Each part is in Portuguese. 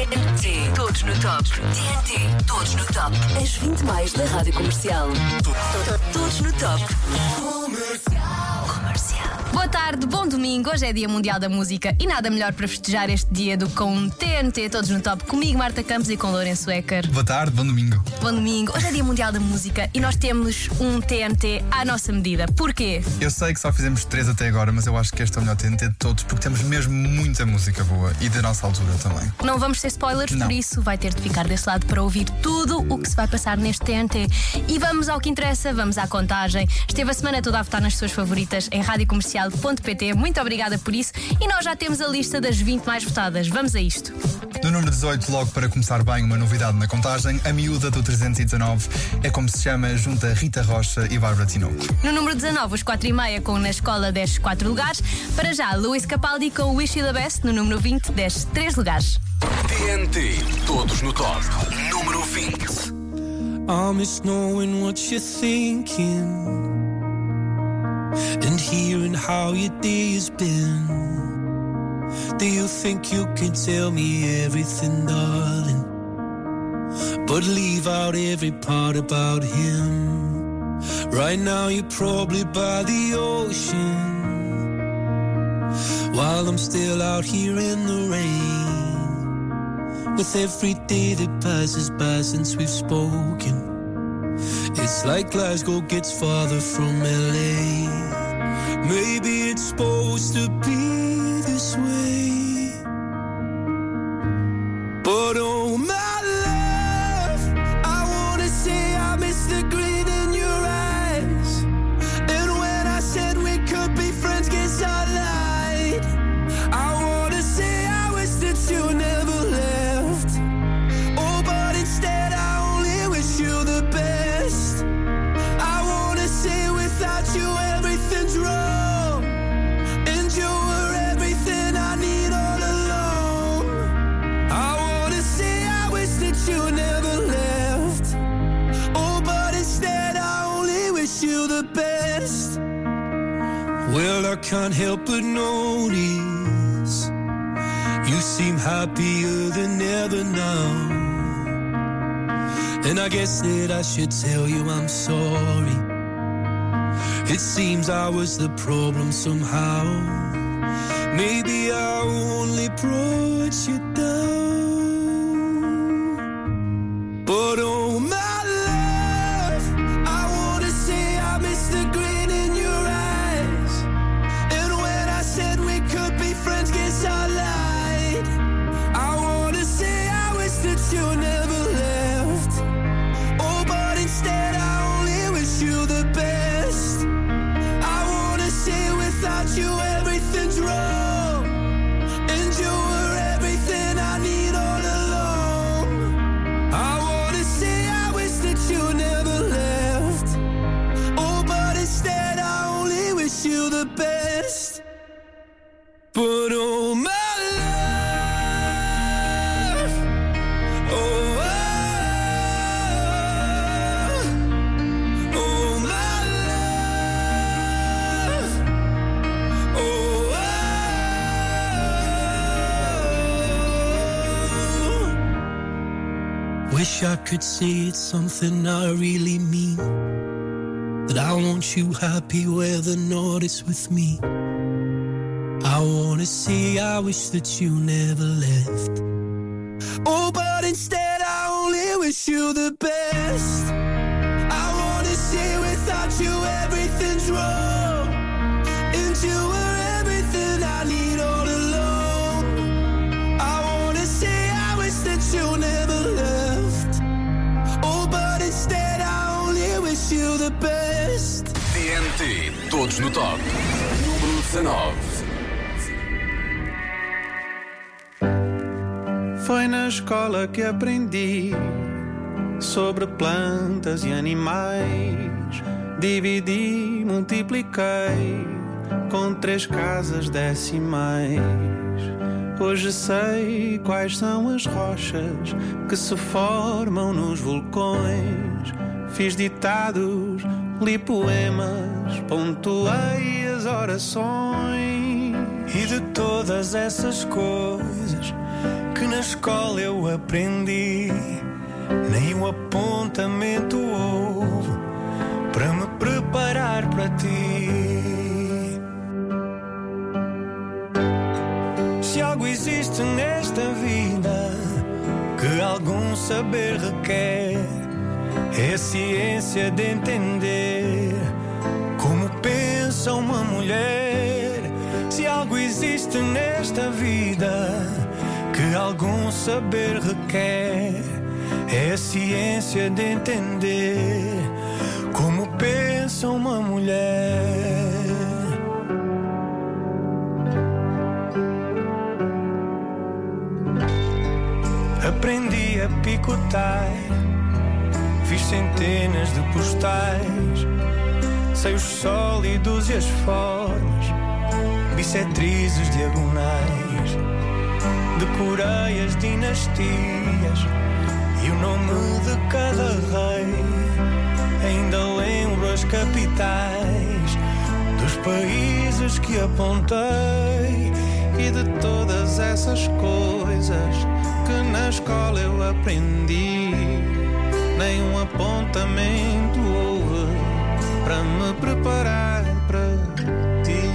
TNT, todos no top. TNT, todos no top. As 20 mais da Rádio Comercial. Todos no top. Comercial. Boa tarde, bom domingo. Hoje é Dia Mundial da Música e nada melhor para festejar este dia do que com TNT, todos no top. Comigo, Marta Campos, e com Lourenço Ecker. Boa tarde, bom domingo. Bom domingo. Hoje é Dia Mundial da Música e nós temos um TNT à nossa medida. Porquê? Eu sei que só fizemos 3 até agora, mas eu acho que este é o melhor TNT de todos, porque temos mesmo muita música boa e da nossa altura também. Não vamos ter spoilers, Não. por isso vai ter de ficar desse lado para ouvir tudo o que se vai passar neste TNT. E vamos ao que interessa, vamos à contagem. Esteve a semana toda a votar nas suas favoritas em radiocomercial.pt. Muito obrigada por isso. E nós já temos a lista das 20 mais votadas. Vamos a isto. No número 18, logo para começar bem, uma novidade na contagem. A miúda do 319 é como se chama, junto a Rita Rocha e Bárbara Tinoco. No número 19, os 4,5 com Na Escola desce 4 lugares. Para já, Luís Capaldi com Wish You The Best. No número 20, desce 3 lugares. TNT, todos no top. Número 20. I miss knowing what you're thinking and hearing how your day has been. Do you think you can tell me everything, darling, but leave out every part about him? Right now you're probably by the ocean, while I'm still out here in the rain. With every day that passes by since we've spoken, it's like Glasgow gets farther from LA. Maybe it's supposed to be this way, but oh my love, I wanna say I miss the grin in your eyes. And when I said we could be friends, guess I lied. I wanna say I wish that you never left. Oh, but instead I only wish you the best. I wanna say without you everything's wrong, and you were everything I need all along. I wanna say I wish that you never left. Oh, but instead I only wish you the best. Well, I can't help but notice you seem happier than ever now. And I guess that I should tell you I'm sorry. It seems I was the problem somehow. Maybe I only brought you down. But oh my love, I wanna say I miss the grin in your eyes. And when I said we could be friends, guess I lied. I wanna say I wish that you never left. Oh, but instead I only wish you the best. I wanna say without you everything's wrong, and you were everything I need all along. I wanna say I wish that you never left. Oh, but instead I only wish you the best. But oh my love, oh, oh my love, oh, wish I could say it's something I really mean, that I want you happy where the north is with me. I wanna say I wish that you never left. Oh, but instead I only wish you the best. I wanna say without you everything's wrong, and you were everything I need all along. I wanna say I wish that you never left. Oh, but instead I only wish you the best. TNT, todos no top. Número 19. Foi na escola que aprendi sobre plantas e animais. Dividi, multipliquei com 3 casas decimais. Hoje sei quais são as rochas que se formam nos vulcões. Fiz ditados, li poemas, pontuei as orações. E de todas essas coisas que na escola escola eu aprendi, nem um apontamento houve para me preparar para ti. Se algo existe nesta vida que algum saber requer, é a ciência de entender como pensa uma mulher. Se algo existe nesta vida que algum saber requer, é a ciência de entender como pensa uma mulher. Aprendi a picotar, fiz centenas de postais, sei os sólidos e as formas, bissetrizes diagonais, decorei as dinastias e o nome de cada rei. Ainda lembro as capitais dos países que apontei, e de todas essas coisas que na escola eu aprendi, nem um apontamento houve para me preparar para ti.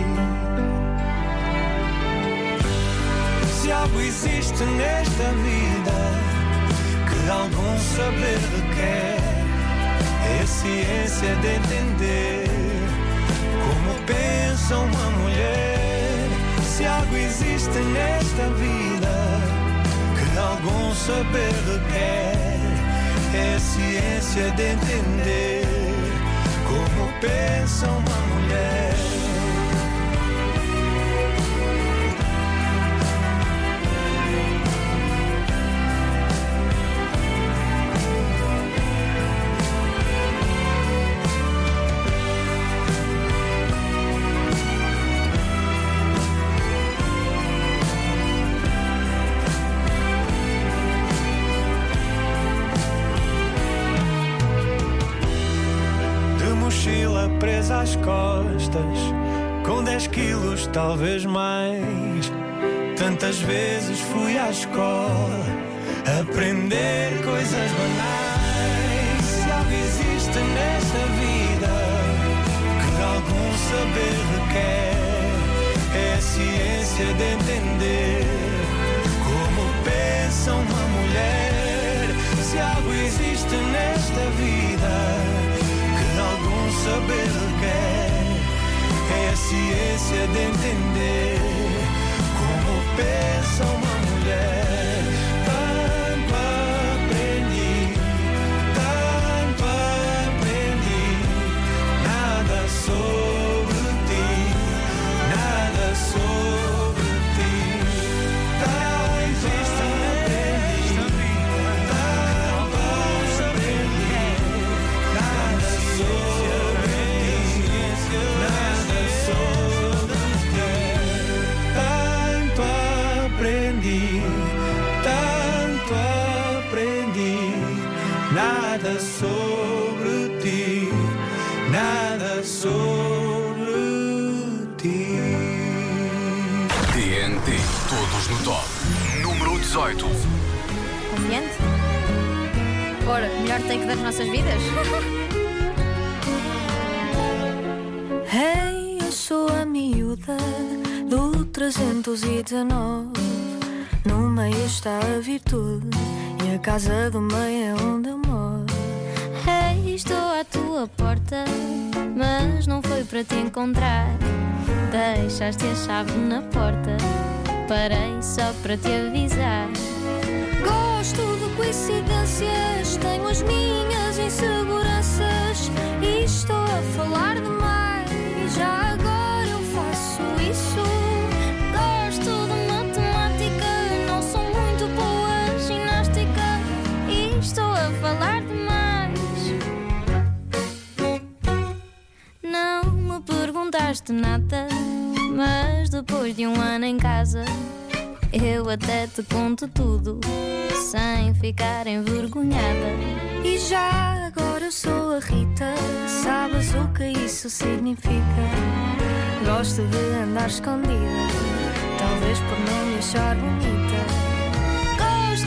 Se algo existe nesta vida que algum saber requer, é a ciência de entender como pensa uma mulher. Se algo existe nesta vida que algum saber requer, é a ciência de entender como pensa uma mulher. Presa às costas, com 10 quilos, talvez mais. Tantas vezes fui à escola aprender coisas banais. Se algo existe nesta vida que algum saber requer, é a ciência de entender como pensa uma mulher. Se algo existe nesta vida algum saber requer, é a ciência de entender como pensa uma mulher. Tanto aprendi, nada sobre ti, nada sobre ti. Tanto aprendi, nada sobre tanto aprendi, nada sobre ti, nada sobre ti. TNT, todos no top. Número 18. Confiante? Ora, melhor take das nossas vidas? Hey, eu sou a miúda do 319. No meio está a virtude e a casa do meio é onde eu moro. Hey, estou à tua porta, mas não foi para te encontrar. Deixaste a chave na porta, parei só para te avisar. Gosto de coincidências, tenho as minhas inseguranças e estou a falar demais. Já agora eu faço isso. Gosto de matemática, não sou muito boa ginástica e estou a falar demais. Não me perguntaste nada, mas depois de um ano em casa eu até te conto tudo, sem ficar envergonhada. E já agora eu sou a Rita, sabes o que isso significa? Gosto de andar escondida, talvez por não me achar bonita. Gosto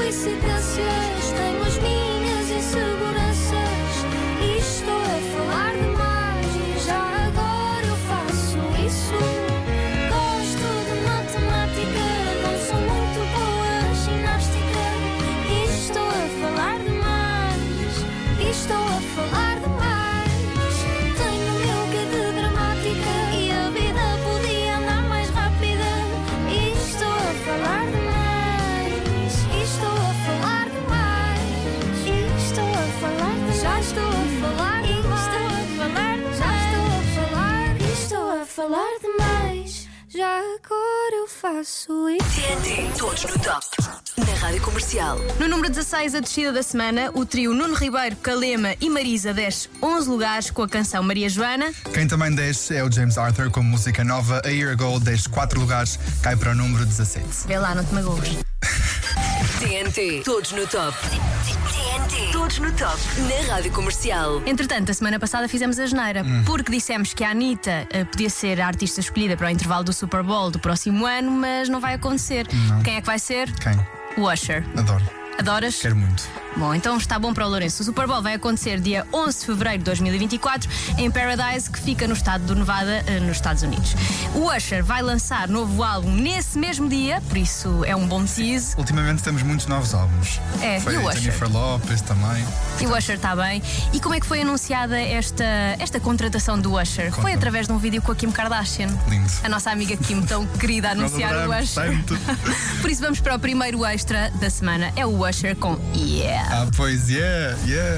coincidências. Tenho as minhas inseguranças e estou a falar demais. E já agora eu faço isso. Gosto de matemática, não sou muito boa ginástica. E estou a falar demais. E estou a falar demais. Tenho o meu quê de dramática e a vida podia andar mais rápida. E estou a falar demais. E estou a falar demais. E estou a falar demais. Já estou a falar demais. Já estou a falar. E estou a falar demais. Já agora eu faço isso. TNT, todos no top. Na Rádio Comercial. No número 16, a descida da semana, o trio Nuno Ribeiro, Calema e Marisa desce 11 lugares com a canção Maria Joana. Quem também desce é o James Arthur com música nova. A Year Ago desce 4 lugares, cai para o número 17. Vê lá, não te magoes. TNT, todos no top. TNT, todos no top. Na Rádio Comercial. Entretanto, a semana passada fizemos a geneira porque dissemos que a Anitta podia ser a artista escolhida para o intervalo do Super Bowl do próximo ano, mas não vai acontecer. Não. Quem é que vai ser? Quem? O Usher. Adoro. Adoras? Quero muito. Bom, então está bom para o Lourenço. O Super Bowl vai acontecer dia 11 de fevereiro de 2024 em Paradise, que fica no estado do Nevada, nos Estados Unidos. O Usher vai lançar novo álbum nesse mesmo dia, por isso é um bom tease. Ultimamente temos muitos novos álbuns. É, Foi e o Usher? Jennifer Lopez também. E o Usher está bem. E como é que foi anunciada esta contratação do Usher? Foi através de um vídeo com a Kim Kardashian. Lindo. A nossa amiga Kim, tão querida, a anunciar o adoramos Usher. tanto. Por isso vamos para o primeiro extra da semana. É o Usher com Yeah. Ah, pois, yeah.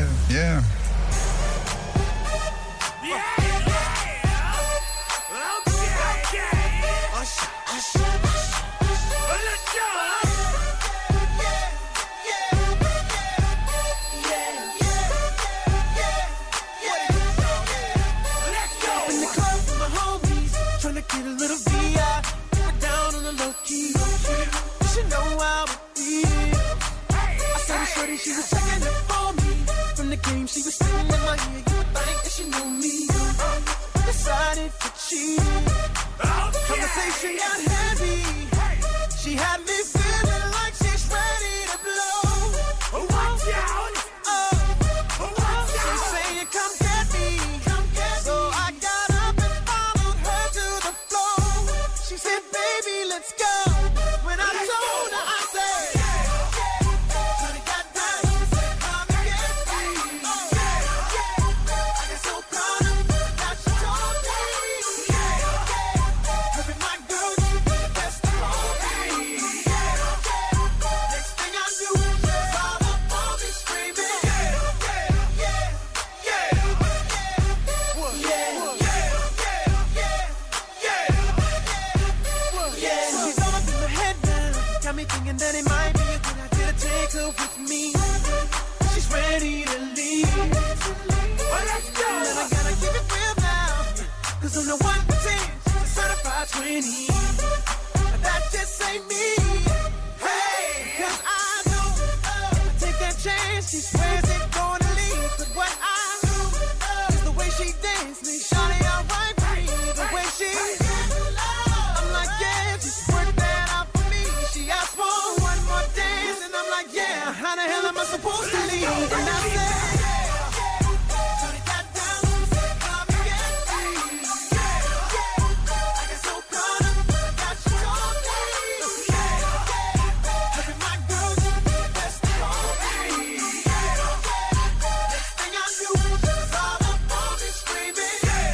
Get a little VI, we're down on the low key. You should know how it feels. I saw the shorty, she was checking it for me. From the game, she was sitting in my ear. You would think that she knew me. Decided to cheat. Conversation got heavy. She had me feeling like she's ready to blow. Watch out! She's saying, come get me. So I got up and followed her to the floor. She said, baby, let's go. When I told her, I said, honey, got down. Come and get me. I get so proud of that she told me. Having my girl, you be the best of all me. Next thing I knew, she's all up on me screaming. She's all up in my head now. Got me thinking that it might be a good idea to take her with me. She's ready to leave. Let's go. And I gotta keep it real now. Cause I'm the 1 for 10, she's a certified 20. But that just ain't me. Hey, cause I know if I take that chance, she swears it's gonna leave. But what I know is the way she dances, me shawty alright for me. The way she I'm like, yeah, just work that out for me. She asked for one more dance, and I'm like, yeah, how the hell am I supposed to leave? And I said, shawty got down, come and get me. I get so caught up that she told me. Having my girl, you be the best of all me. Next thing I knew, she was all up on me screaming.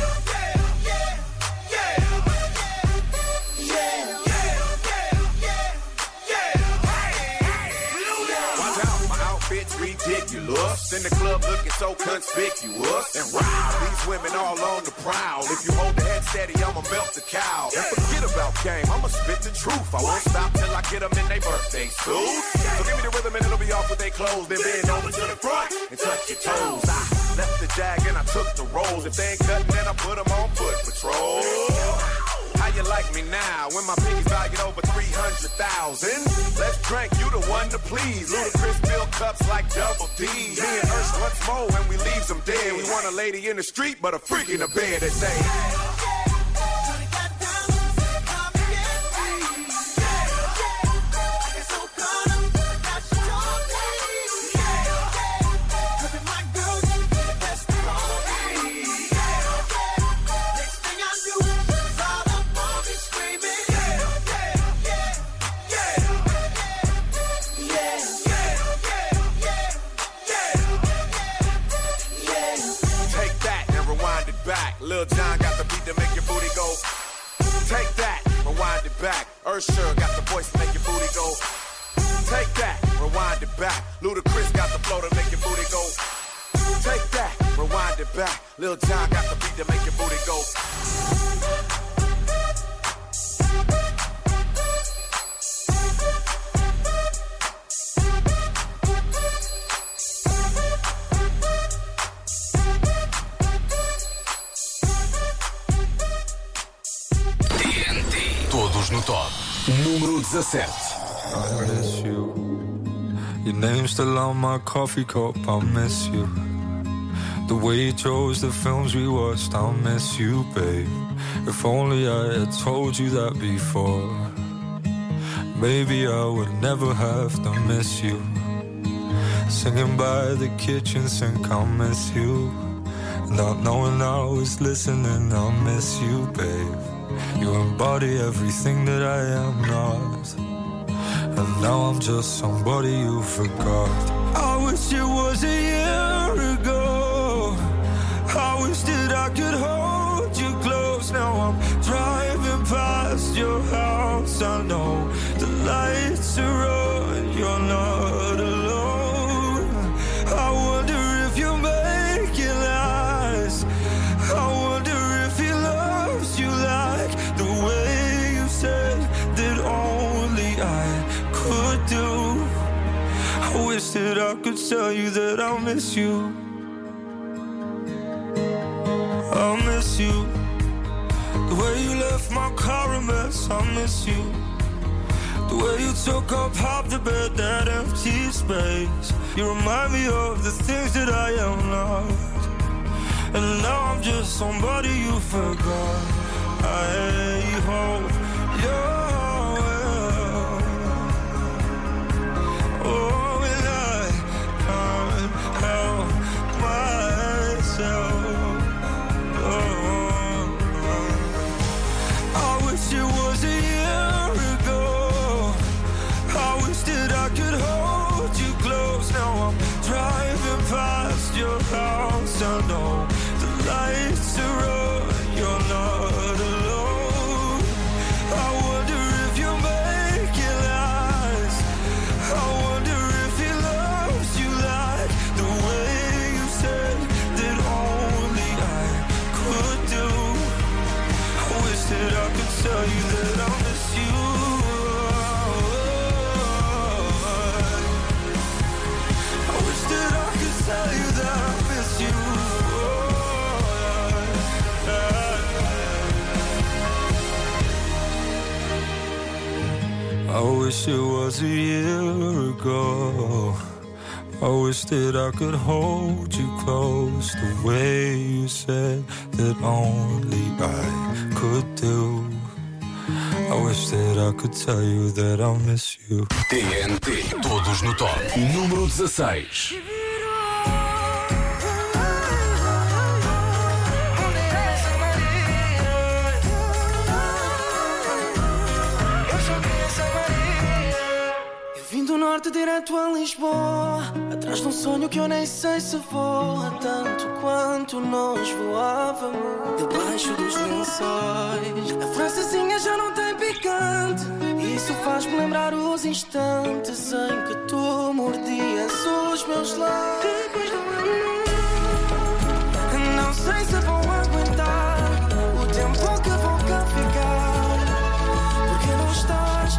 Watch out, my outfit's ridiculous. In the club looking so conspicuous. And wow, these women all on the prowl. If you hold the head steady, I'ma melt the cow. And forget about game, I'ma spit the truth. I won't stop till I get them in their birthday suits. So give me the rhythm and it'll be off with their clothes. Then bend over to the front and touch your toes. I left the jag and I took the rolls. If they ain't cutting, then I put them on foot patrol. How you like me now when my piggy's valued over 300,000? Let's drink, you the one to please. Ludacris fill cups like double D. Me and Ursh once more when we leave them dead. We want a lady in the street, but a freak in the bed that say. Lil Jon got the beat to make your booty go. Take that, rewind it back. Usher got the voice to make your booty go. Take that, rewind it back. Ludacris got the flow to make your booty go. Take that, rewind it back. Lil Jon got the beat to make your booty go. TNT. Todos no top. Número 17. I miss you. Your name's still on my coffee cup. I miss you. The way you chose the films we watched. I miss you, babe. If only I had told you that before. Maybe I would never have to miss you. Singing by the kitchen sink, I miss you. Not knowing I was listening, I miss you, babe. You embody everything that I am not. And now I'm just somebody you forgot. I wish it was a year ago. I wish that I could hold you close. Now I'm driving past your house. I know the lights are on, you're not alone. I wonder if you make it last. I wonder if he loves you like the way you said that only I could do. I wish that I could tell you that I miss you. I miss you. The way you left my car a mess, I miss you. The way you took up half the bed, that empty space. You remind me of the things that I am not. And now I'm just somebody you forgot. I hope you're well. Oh, and I can't help myself. I wish it was a year ago. I wish that I could hold you close. Now I'm driving past your house. I know the lights are on, you're not alone. I wonder if you make it last. I wonder if he loves you like the way you said that only I could do. I wish that I could tell you that I miss you. I wish that I could tell you that I miss you. I wish it was a year ago. I wish that I could hold you close the way you said that only I could do. I wish that I could tell you that I miss you. TNT. Todos no top. Número 16. Vim do norte direto a Lisboa, atrás de um sonho que eu nem sei se voa tanto quanto nós voávamos debaixo dos lençóis. A francesinha já não tem picante, e isso faz-me lembrar os instantes em que tu mordias os meus lábios. Depois do não sei se vou aguentar o tempo que vou cá ficar. Porque não estás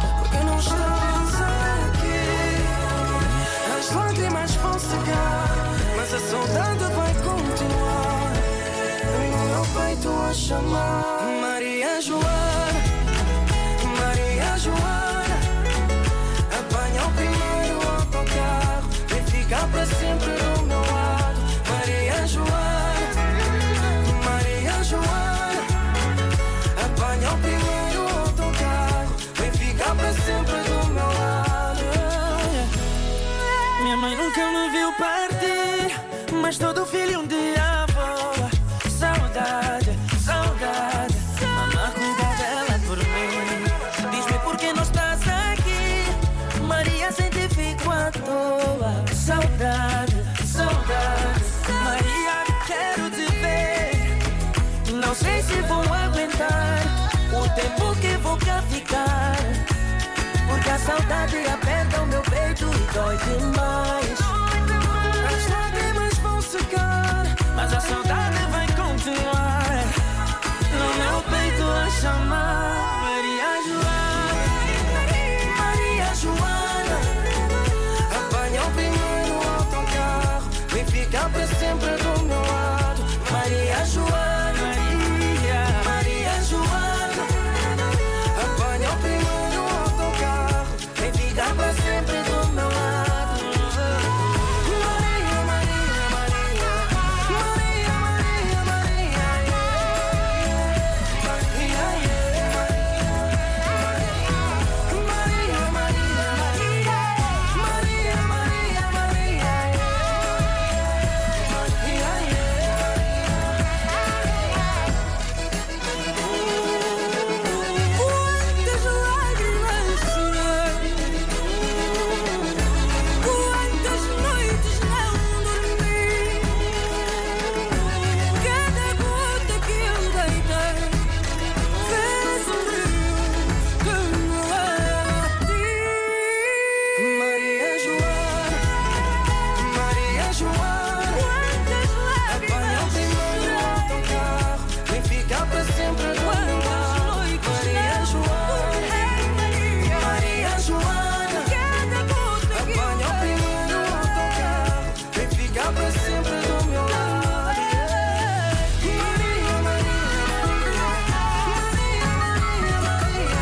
as lágrimas vão secar, mas a saudade vai continuar. No meu peito a chamar Maria Joana, Maria Joana. Apanha o primeiro autocarro, vem ficar para sempre do meu lado. Maria Joana, Maria Joana. Apanha o primeiro autocarro, vem ficar para sempre do meu lado. Minha mãe nunca me viu partir, mas todo filho um dia voa. Saudade, saudade, mamãe cuida dela por mim. Diz-me por que não estás aqui, Maria, sem ti fico à toa. Saudade, saudade, Maria, quero te ver. Não saudade aperta o meu peito e dói demais. As lágrimas vão secar, mas a saudade vai continuar no meu peito a chamar. Maria Joana, Maria Joana, apanha o primeiro autocarro, vem ficar pra sempre do meu lado. Maria Joana, Maria Joana, apanha o primeiro autocarro, vem ficar pra sempre do meu lado. Maria, Maria, Maria, Maria, Maria, Maria, quantas lágrimas chorei, quantas noites não dormi, cada gota que eu deitei fez um rio que me leva a ti. Maria Joana, Maria Joana, quantas lágrimas apanha o primeiro autocarro, vem ficar pra sempre do meu lado. Maria Joana, Maria Joana, cada gota que apanha o primeiro autocarro, vem ficar pra sempre do meu lado. Maria, Maria, Maria, Maria, Maria, Maria,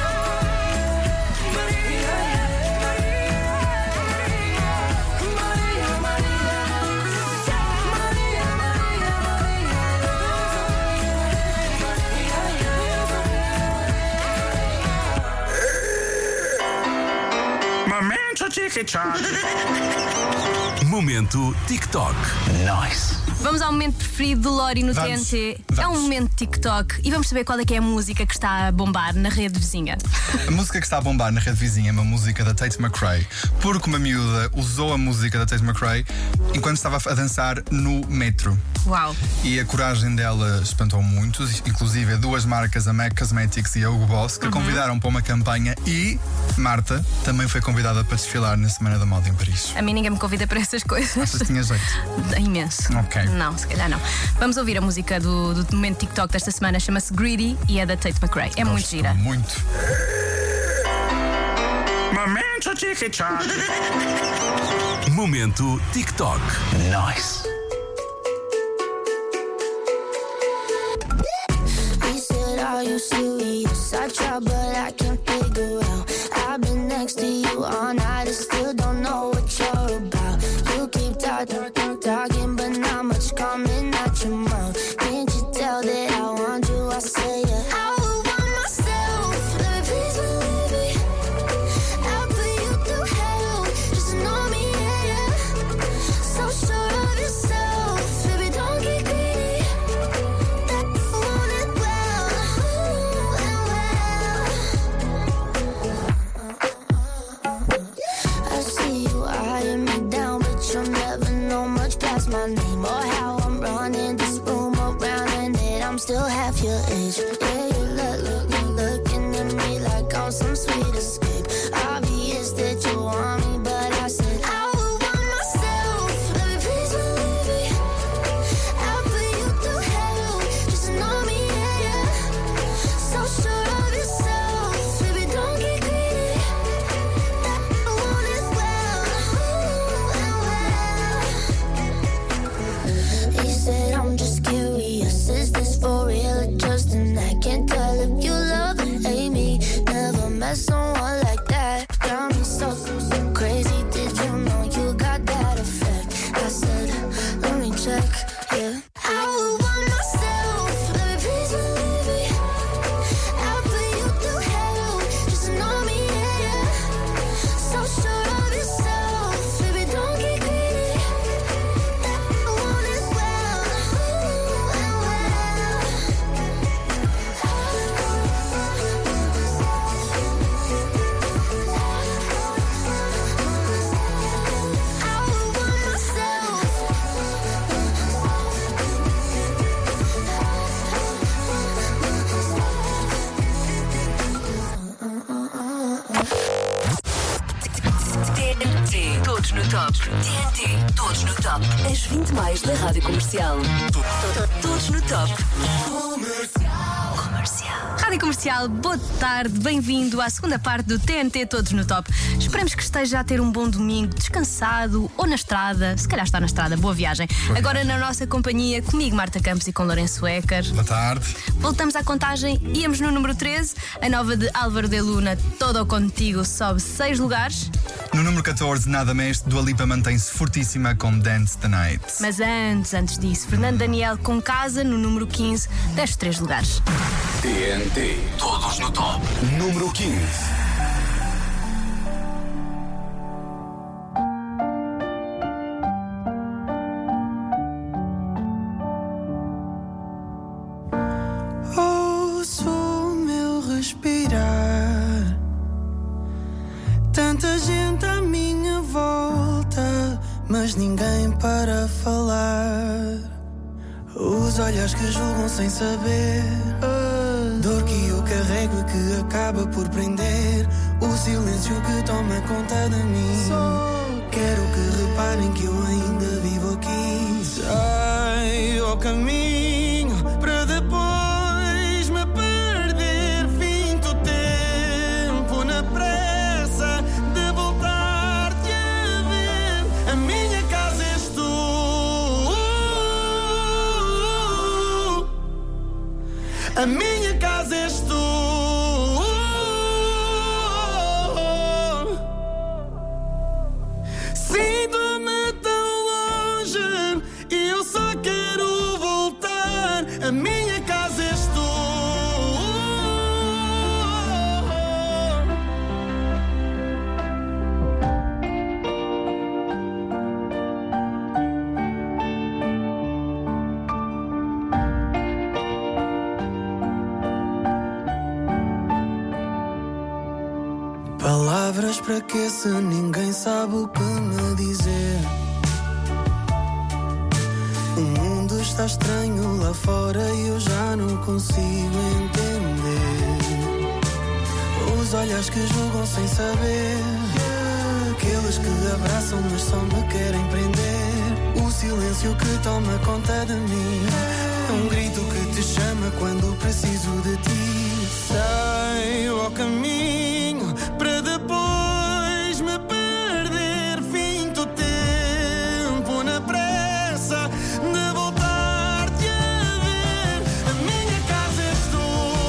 Momento TikTok. Momento TikTok. Nice. Vamos ao momento preferido de Lori no Vamos. TNT. É um Vamos. momento TikTok e vamos saber qual é que é a música que está a bombar na rede vizinha. A música que está a bombar na rede vizinha é uma música da Tate McRae, porque uma miúda usou a música da Tate McRae enquanto estava a dançar no metro. Uau! E a coragem dela espantou muitos, inclusive duas marcas, a MAC Cosmetics e a Hugo Boss, que a convidaram para uma campanha, e Marta também foi convidada para desfilar na Semana da Moda em Paris. A mim ninguém me convida para essas coisas. Achas que tinha jeito? Imenso. Ok. Não, se calhar não. Vamos ouvir a música do momento TikTok desta semana, chama-se Greedy e é da Tate McRae. É muito Gosto gira. Muito. Momento TikTok. Momento TikTok. Nice. He said, are you serious? I try, but I can't figure out. I've been next to you all night and still don't know what you're about. You keep talking, but not much coming out your mouth. Can't you tell that I want you? I say yeah. I would want myself. Let me please believe me. I'll put you through hell. Just know me, yeah, yeah. So sure of yourself, baby, don't get greedy. That you want it well, I see you eyeing me down, but you'll never know much past my name or how I'm running this room around, and that I'm still half your age. Yeah, you looking at me like I'm some sweet escape. Obvious that you want me, but I said I would want myself. Let me please believe me. I'll put you through hell. Just know me, yeah, yeah. So sure of yourself, baby, don't get greedy. That you want it well, He said I'm just curious, is this for real or just an act? TNT, todos no top. TNT, todos no top. As 20 mais da Rádio Comercial. Todos no top. Comercial. Rádio Comercial, boa tarde, bem-vindo à segunda parte do TNT Todos no Top. Esperemos que esteja a ter um bom domingo, descansado ou na estrada. Se calhar está na estrada, boa viagem. Agora na nossa companhia, comigo Marta Campos e com Lourenço Ecker. Boa tarde. Voltamos à contagem, íamos no número 13. A nova de Álvaro de Luna, Todo Contigo, sobe 6 lugares. No número 14, nada menos, Dua Lipa mantém-se fortíssima com Dance the Night. Mas antes disso, Fernando Daniel com Casa, no número 15, desce 3 lugares. TNT, todos no top. Número 15. Ouço o meu respirar, tanta gente à minha volta, mas ninguém para falar. Os olhos que julgam sem saber, dor que eu carrego e que acaba por prender, o silêncio que toma conta de mim. Quero que reparem que eu ainda vivo aqui. Saio ao caminho para depois me perder. Finto tempo na pressa de voltar-te a ver. A minha casa és tu. A minha casa és tu. Sinto-me tão longe e eu só quero voltar. A minha casa és tu. Palavras para que se ninguém sabe o que me dizer. O mundo está estranho lá fora e eu já não consigo entender. Os olhos que julgam sem saber, aqueles que abraçam mas só me querem prender. O silêncio que toma conta de mim, é um grito que te chama quando preciso de ti. Saio ao caminho para depois me perder. Finto tempo na pressa de voltar-te a ver. A minha casa és tu.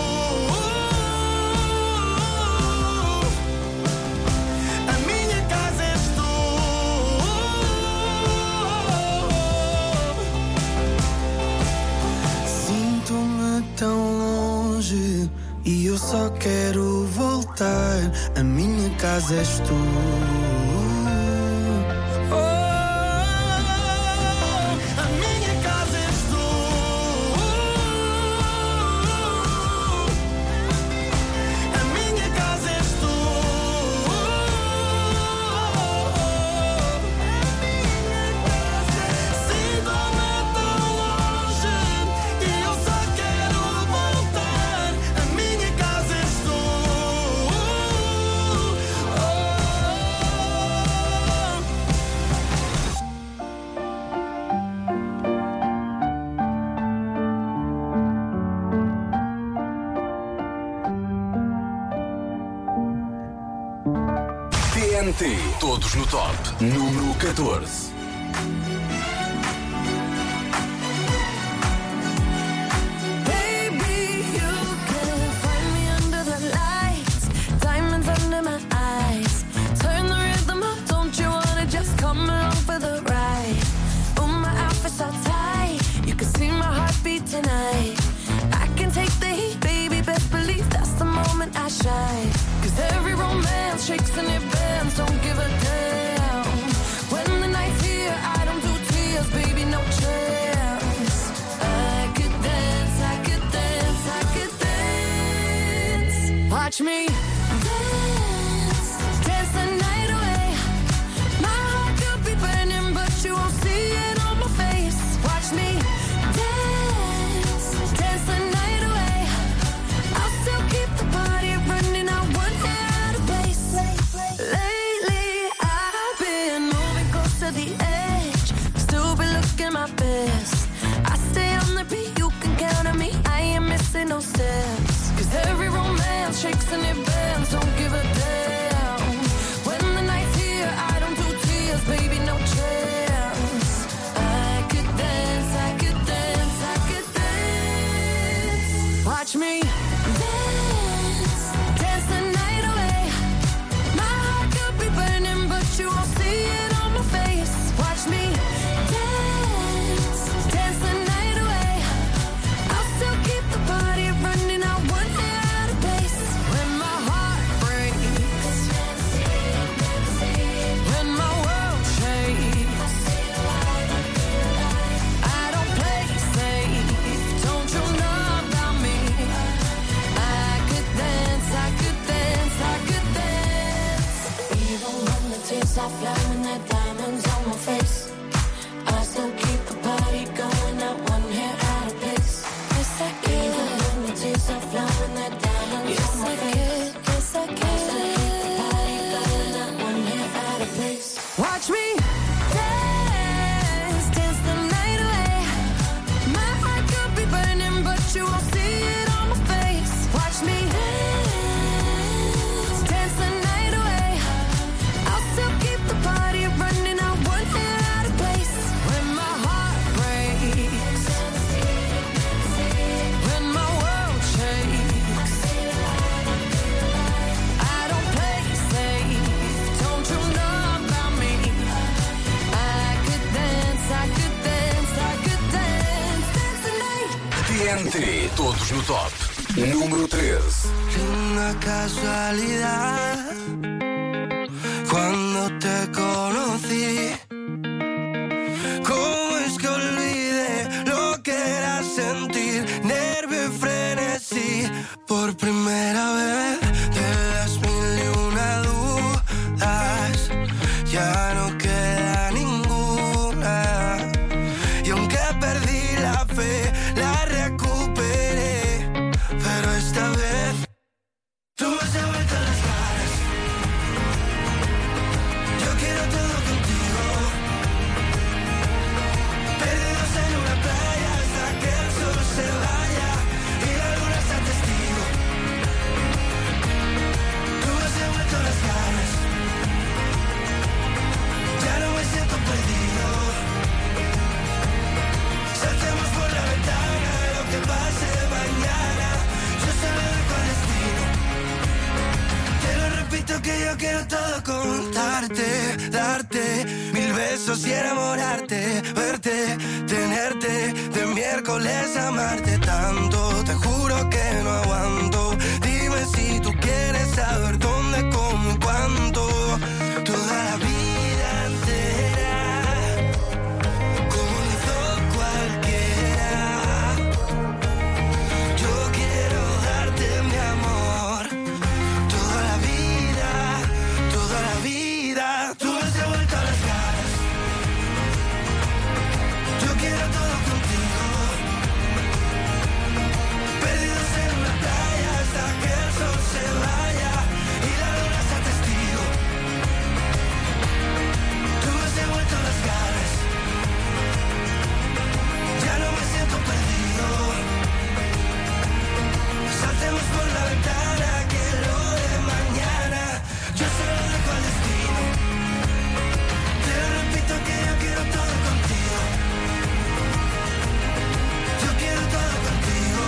A minha casa és tu. Sinto-me tão longe e eu só quero voltar. A minha casa és tu. A minha casa és tu. A minha casa és tu. Sinto-me tão longe e eu só quero voltar. A minha casa és tu. TNT, todos no top. Número 14. Baby, you can find me under the lights, diamonds under my eyes. Turn the rhythm up, don't you wanna just come along for the ride? Oh, my outfit's all tight, you can see my heartbeat tonight. I can take the heat, baby, best believe that's the moment I shine. 'Cause every romance shakes and it bends, don't give a damn. When the night's here this. I stay on the beat, you can count on me. I ain't missing no steps. Cause every romance shakes and it bends. Don't give a damn. When the night's here, I don't do tears, baby, no chance. I could dance, I could dance, I could dance. Watch me dance, dance the night away. My heart could be burning, but you won't see it on my face. Watch me dance, dance the night away. I'll still keep the party running. I won't get out of place. When my heart breaks, when my world shakes, I don't play safe. Don't you know about me? I could dance, I could dance, I could dance. Even when the tears are flowing, they're diamonds on my face. I still keep the party going, not one hair out of place. Yes, I can. Even when the tears are flowing, they're diamonds on my face. Yes, I can. I still keep the party going, not one hair out of place. Watch me dance, dance the night away. My heart could be burning, but you won't see it on my face. Watch me dance, dance the night away. I'll still keep the party running. I won't get out of place. When my heart breaks, when my world shakes, I don't play safe. Don't you know about me? I could dance, I could dance, I could dance, dance the night. TNT, todos no top. Número 13. Una casualidad. Cuando te conocí, ¿cómo es que olvidé lo que era sentir nervio y frenesí? Por primera vez de las mil y una dudas, ya no queda ninguna. Y aunque perdí la fe, la recuperé. Pero esta vez tú me has devuelto las ganas. Yo quiero todo contigo. Perdidos en una playa hasta que el sol se vaya y la luna sea testigo. Tú me has devuelto las ganas. Ya no me siento perdido. Saltemos por la ventana, lo que pase mañana. Yo se lo dejo al destino. Te lo repito que yo quiero todo contarte, darte mil besos y enamorarte, verte, tenerte, de miércoles amarte tanto. Te juro que no aguanto. Dime si tú quieres saber dónde, cómo y cuándo. Toda la vida entera, como lo hizo cualquiera. Yo quiero darte mi amor. Toda la vida, toda la vida. Tú me has devuelto las ganas. Yo quiero todo contigo. Perdidos en una playa hasta que el sol se vaya y la luna sea testigo. Tú me has devuelto las ganas. Ya no me siento perdido. Saltemos por la ventana que lo de mañana yo se lo dejo al destino. Te lo repito que yo quiero todo contigo. Yo quiero todo contigo.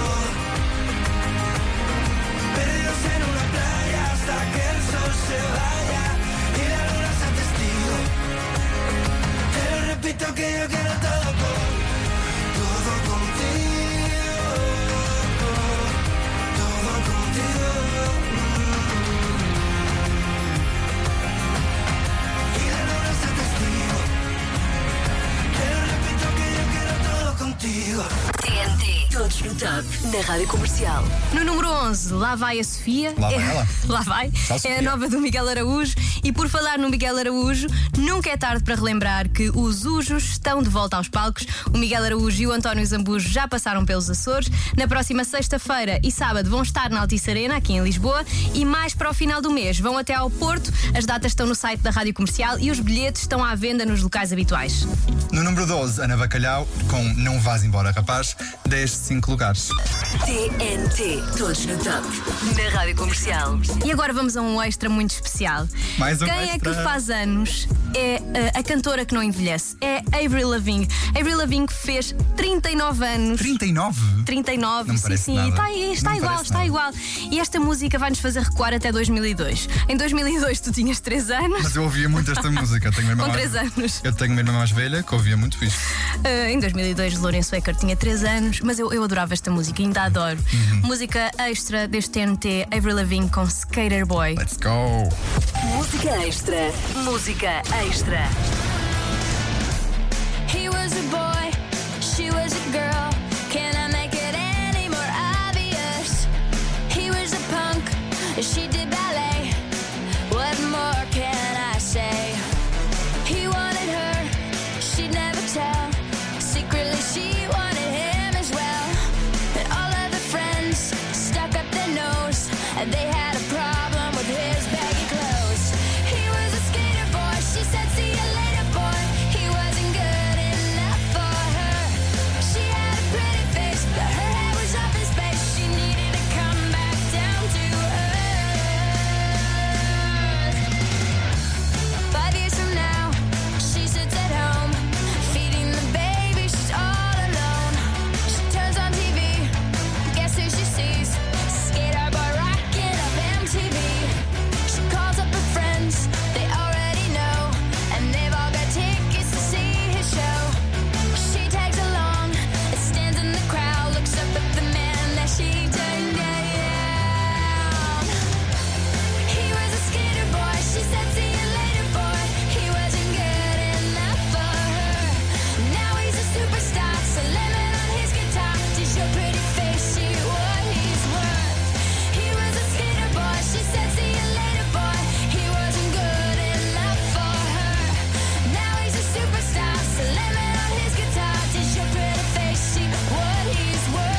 Perdidos en una playa hasta que el sol se vaya y la luna sea testigo. Te lo repito que yo quiero todo contigo. Todo contigo. Todo contigo. Y la luna sea testigo. Te lo repito que yo quiero todo contigo. TNT, todos no top, na Rádio Comercial. No número 11, Lá Vai a Sofia. Lá vai ela. Lá vai. Só É a Sofia. nova do Miguel Araújo. E por falar no Miguel Araújo, nunca é tarde para relembrar que os Ujos estão de volta aos palcos. O Miguel Araújo e o António Zambujo já passaram pelos Açores. Na próxima sexta-feira e sábado vão estar na Altice Arena, aqui em Lisboa. E mais para o final do mês vão até ao Porto. As datas estão no site da Rádio Comercial e os bilhetes estão à venda nos locais habituais. No número 12, Ana Bacalhau, com Não Vás Embora, Rapaz, desce 5 lugares. TNT, todos no top. Na Rádio Comercial. E agora vamos a um extra muito especial. Mais um Quem é extra. que faz anos é a cantora que não envelhece. É Avril Lavigne. Avril Lavigne que fez 39 anos. 39? 39, Não me sim, parece sim. nada. Está aí, está Não me igual, parece está nada. igual. E esta música vai nos fazer recuar até 2002. Em 2002 tu tinhas 3 anos. Mas eu ouvia muito esta música. Tenho uma irmã Com mais- 3 anos. Eu tenho uma irmã mais velha que ouvia muito isto. Em 2002, Lourenço Ecker tinha 3 anos, mas eu adorava esta música, ainda adoro. Música extra deste TNT, Avril Lavigne com Skater Boy. Let's go! Música extra. Música extra. He was a boy, she was a girl. Can I make it any more obvious? He was a punk, she did ballet. What more can I say? He wanted her, she'd never tell. Secretly she wanted him as well. And all of the friends stuck up their nose, and they had a problem with his baggy clothes. He was a skater boy, she said see you later boy. He wasn't good enough for her. She had a pretty face, but her head was up in space. She needed to come back down to earth. 5 years from now, she sits at home, feeding the baby, she's all alone. She turns on TV, guess who she sees? Skater boy rocking up MTV. She calls up her friends, they already know, and they've all got tickets to see his show. She tags along, stands in the crowd, looks up at the man that she turned down. He was a skater boy, she said see you later boy. He wasn't good enough for her. Now he's a superstar, slamming on his guitar. Does your pretty face see what he's worth? He was a skater boy, she said see you later boy. He wasn't good enough for her. Now he's a superstar, slamming on his guitar. Does your pretty face see what he's worth?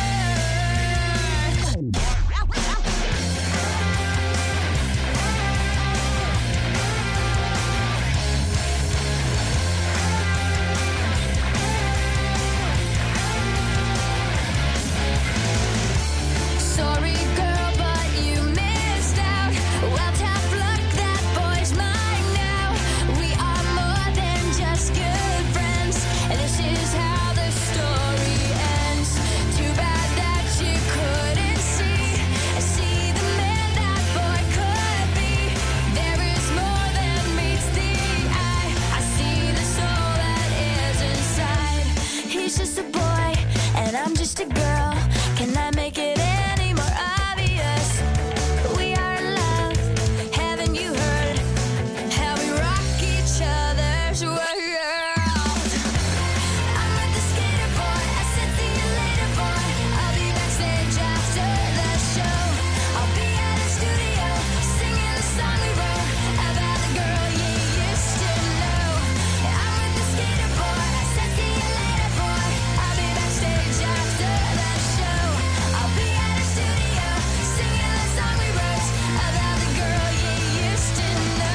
Sorry, girl, but you missed out. Well, tough luck, that boy's mine now. We are more than just good friends. This is how the story ends. Too bad that you couldn't see the man that boy could be. There is more than meets the eye. I see the soul that is inside. He's just a boy, and I'm just a girl. Can I make it any more obvious? We are in love. Haven't you heard how we rock each other's world? I'm with the skater boy. I said see you later, boy. I'll be backstage after the show. I'll be at a studio singing the song we wrote about the girl you used to know. I'm with the skater boy. I said see you later, boy. I'll be backstage after the show. I'll be at a studio singing the song we wrote about the girl you used to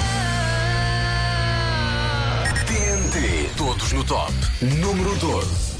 know. TNT, todos no top. Número 12.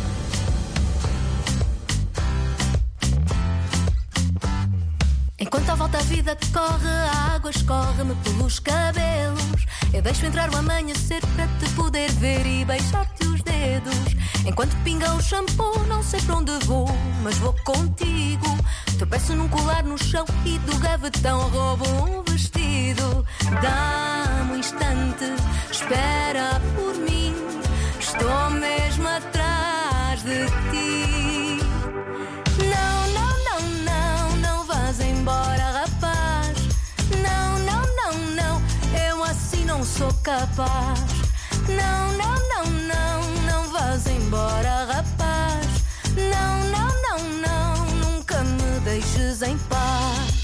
Enquanto à volta a vida corre, a água escorre-me pelos cabelos. Eu deixo entrar o amanhecer para te poder ver e beijar-te os dedos. Enquanto pinga o shampoo, não sei para onde vou, mas vou contigo. Tropeço num colar no chão e do gavetão roubo um vestido. Dá-me um instante, espera por mim. Estou mesmo atrás de ti. Não, não, não, não, não vás embora, rapaz. Não, não, não, não, eu assim não sou capaz. Não, não, não, não, não vás embora, rapaz. Não, não, não, não, nunca me deixes em paz.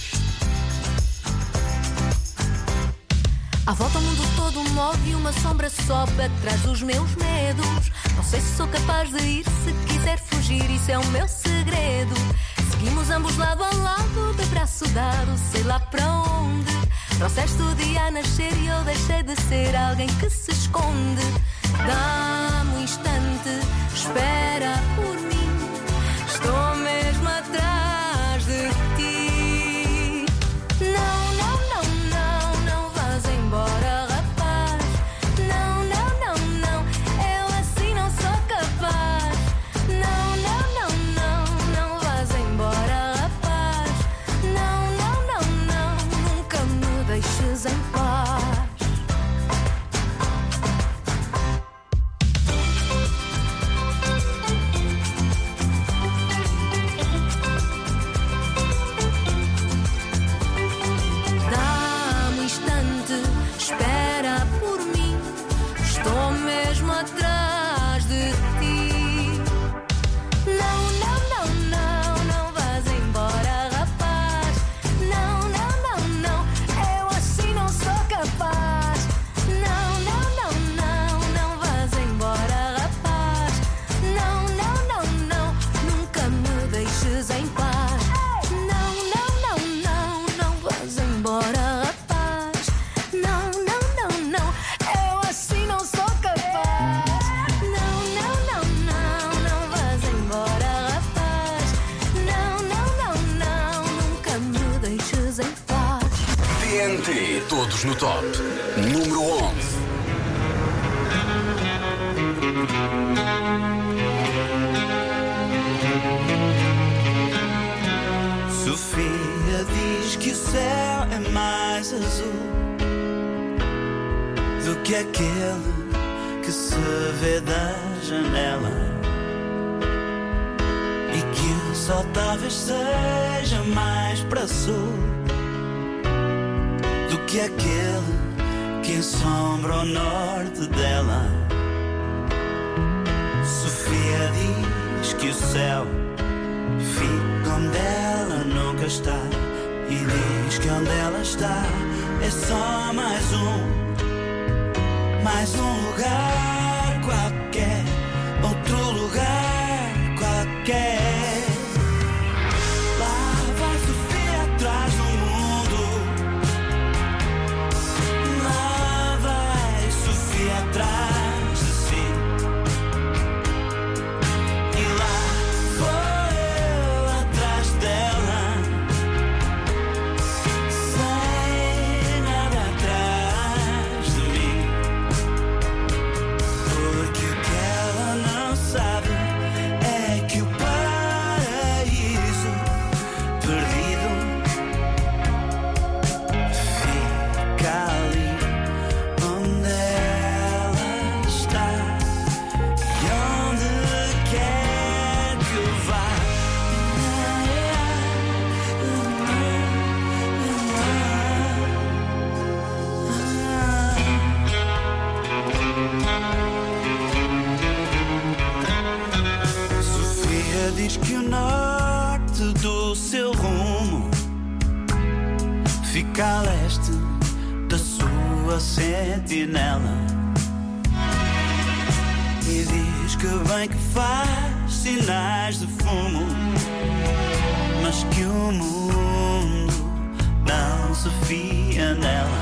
À volta o mundo todo move e uma sombra sobe atrás dos meus medos. Não sei se sou capaz de ir, se quiser fugir, isso é o meu segredo. Seguimos ambos lado a lado, de braço dado, sei lá para onde. Trouxeste o dia a nascer e eu deixei de ser alguém que se esconde. Dá-me um atrás de ti. Não, não, não, não, não vás embora, rapaz. Não, não, não, não, eu assim não sou capaz. Não, não, não, não, não vás embora, rapaz. Não, não, não, não, nunca me deixes em paz. Não, não, não, não, não vás embora, rapaz. Não, não, não, não, eu assim não sou capaz. Não, não, não, não, não vás embora, rapaz. Não, não, não, não, nunca me deixes em paz. TNT, todos no top. Número 11. Sofia diz que o céu é mais azul do que aquele que se vê da janela, e que o sol talvez seja mais para sul do que aquele que ensombra o norte dela. Sofia diz que o céu fica onde ela nunca está, e diz que onde ela está é só mais um lugar qualquer, outro lugar qualquer. Lá vai Sofia atrás do mundo, lá vai Sofia atrás de si, e lá vou eu atrás dela, sem nada atrás de mim, porque o que ela não sabe é que o paraíso perdido fica ali onde ela está, e onde quer que eu vá. Sofia diz que o norte do seu rumo fica a leste da sua sentinela, e diz que bem que faz sinais de fumo, mas que o mundo não se fia nela.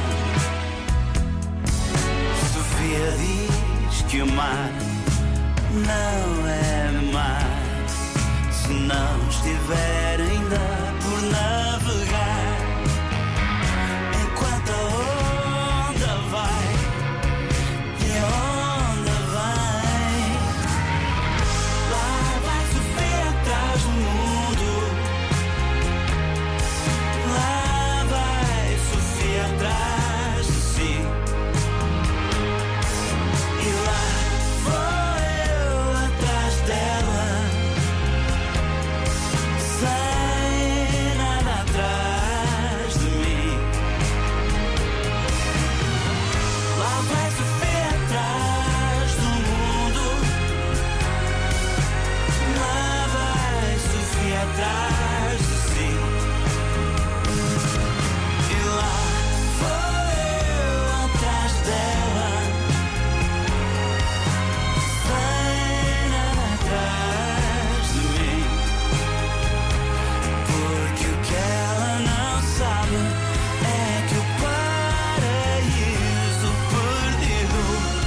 Sofia diz que o mar não é mar se não estiver ainda por navegar, enquanto a onda vai e a onda vem. Lá vai Sofia atrás do mundo, lá vai Sofia atrás de si, e lá vou eu atrás dela, sem nada atrás de mim. Lá vai Sofia atrás do mundo, lá vai Sofia atrás de si, e lá vou eu atrás dela, sem nada atrás de mim, porque o que ela não sabe é que o paraíso perdido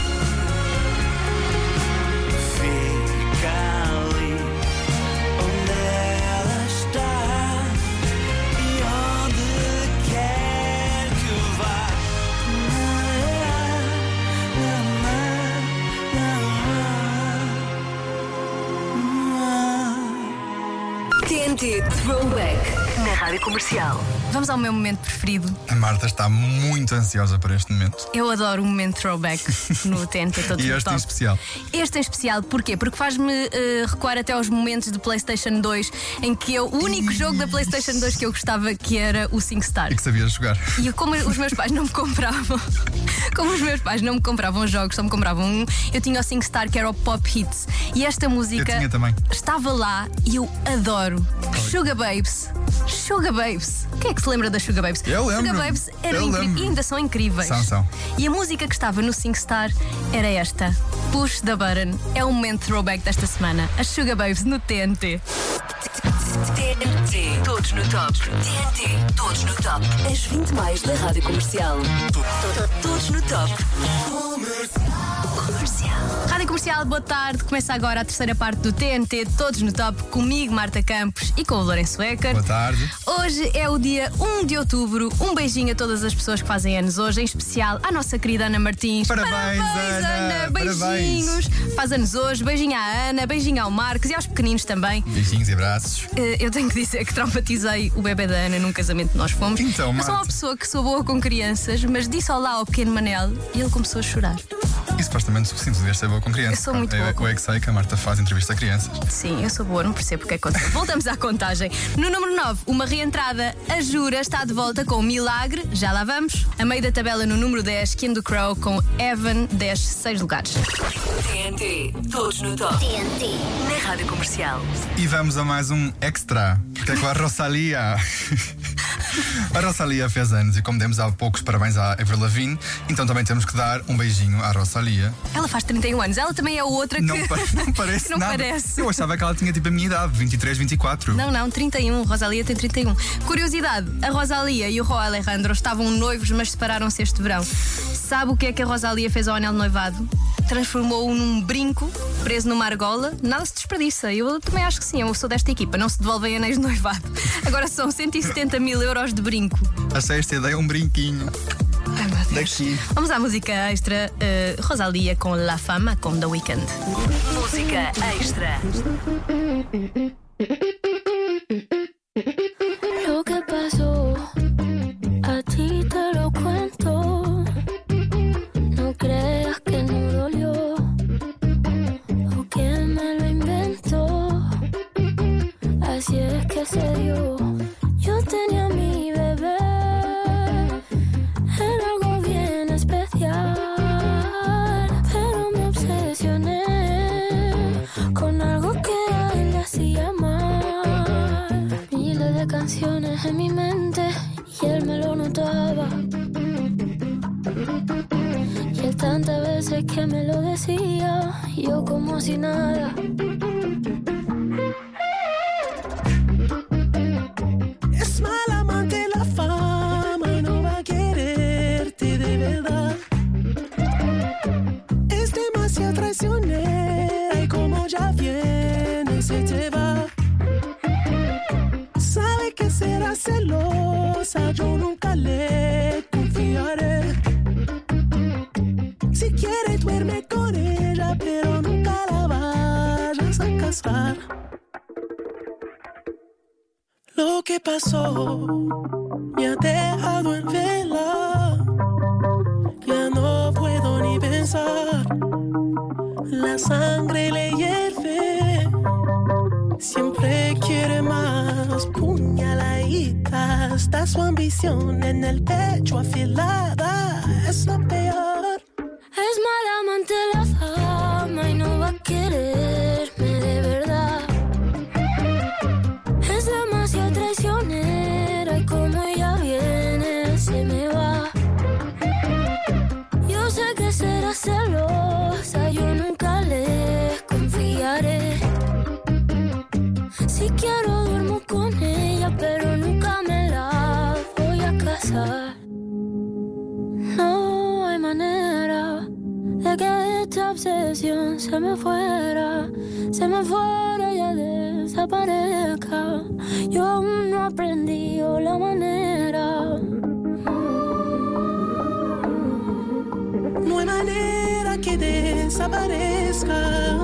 fica ali onde ela está, e onde quer que vá. TNT Throwback. na Rádio Comercial. Vamos ao meu momento preferido. A Marta está muito ansiosa para este momento. Eu adoro o momento throwback no TNT todo. E este em especial. Este em especial, porquê? Porque faz-me recuar até aos momentos de PlayStation 2 em que o único jogo da PlayStation 2 que eu gostava que era o SingStar. E que sabias jogar. E como os meus pais não me compravam, jogos, só me compravam um, eu tinha o SingStar que era o Pop Hits. E esta música Eu tinha também. estava lá e eu adoro. Sugar Babes. Sugar Babes. Quem é que se lembra das Sugar Babes? Eu lembro. Sugar Babes eram Eu incríveis lembro. e ainda são incríveis. São. E a música que estava no SingStar era esta. Push the Button. É o momento throwback desta semana. As Sugar Babes no TNT. TNT, todos no top. TNT, todos no top. As 20 mais da Rádio Comercial. Todos no top. Comercial. Rádio Comercial, boa tarde. Começa agora a terceira parte do TNT, todos no top, comigo, Marta Campos, e com o Lourenço Ecker. Boa tarde. Hoje é o dia 1 de outubro. Um beijinho a todas as pessoas que fazem anos hoje, em especial à nossa querida Ana Martins. Parabéns, Ana. Beijinhos. Faz anos hoje. Beijinho à Ana, beijinho ao Marcos e aos pequeninos também. Beijinhos e abraços. Eu tenho que dizer que traumatizei o bebê da Ana num casamento que nós fomos. Então, eu sou uma Marta. pessoa que sou boa com crianças, mas disse olá ao pequeno Manel e ele começou a chorar. E supostamente sim, tu devias ser boa com crianças. Eu sou muito boa com- Eu é que sei que a Marta faz entrevista a crianças. Sim, eu sou boa, não percebo o que é que aconteceu. Voltamos à contagem. No número 9, uma reentrada. A Jura está de volta com Milagre. Já lá vamos. A meio da tabela no número 10, Kim do Crow com Evan, 10, 6 lugares. TNT, todos no top. TNT. Na Rádio Comercial. E vamos a mais um extra, porque é com a Rosalia. A Rosalia fez anos e como demos há poucos parabéns à Avril Lavigne, então também temos que dar um beijinho à Rosalia. Ela faz 31 anos. Ela também é outra que. Não parece que não nada. parece. Eu achava que ela tinha tipo a minha idade, 23, 24. Não, 31. Rosalia tem 31. Curiosidade: a Rosalia e o Ró Alejandro estavam noivos, mas separaram-se este verão. Sabe o que é que a Rosalia fez ao anel de noivado? Transformou-o num brinco preso numa argola. Nada se desperdiça. Eu também acho que sim. Eu sou desta equipa. Não se devolvem anéis de noivado. Agora são 170 mil euros de brinco. Achei esta ideia um brinquinho. Ai, meu Deus. Daqui. Vamos à música extra. Rosalia com La Fama com The Weeknd. Música extra. Lo que pasó, a ti te lo cuento. No creas que no dolió o que me lo inventó. Así es que se dio. Yo tenía a mi bebé, era algo bien especial, pero me obsesioné con algo que a él le hacía mal. Miles de canciones en mi mente y él me lo notaba. Y él tantas veces que me lo decía, yo como si nada. Es mala amante la fama y no va a quererte de verdad. Es demasiado traicionera y como ya viene se te va. Sabe que será celosa, yo nunca le confiaré. Si quiere duerme con ella, pero nunca la vayas a casar. Lo que pasó me ha dejado en vela. Ya no puedo ni pensar. La sangre le hierve. Siempre quiere más. Puñaladita. Está su ambición en el pecho afilada. Es lo peor. Es mala amante la fama y no va a quererme de verdad. Es demasiado traicionera y como ella viene se me va. Yo sé que será celosa, yo nunca le confiaré. Si quiero duermo con ella, pero nunca me la voy a casar. No hay manera de que esta obsesión se me fuera y ya desaparezca. Yo aún no aprendí la manera. No hay manera que desaparezca.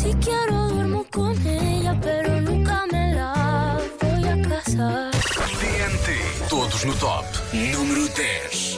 Si quiero duermo con ella, pero nunca me la voy a casar. TNT, todos no top. Número 10.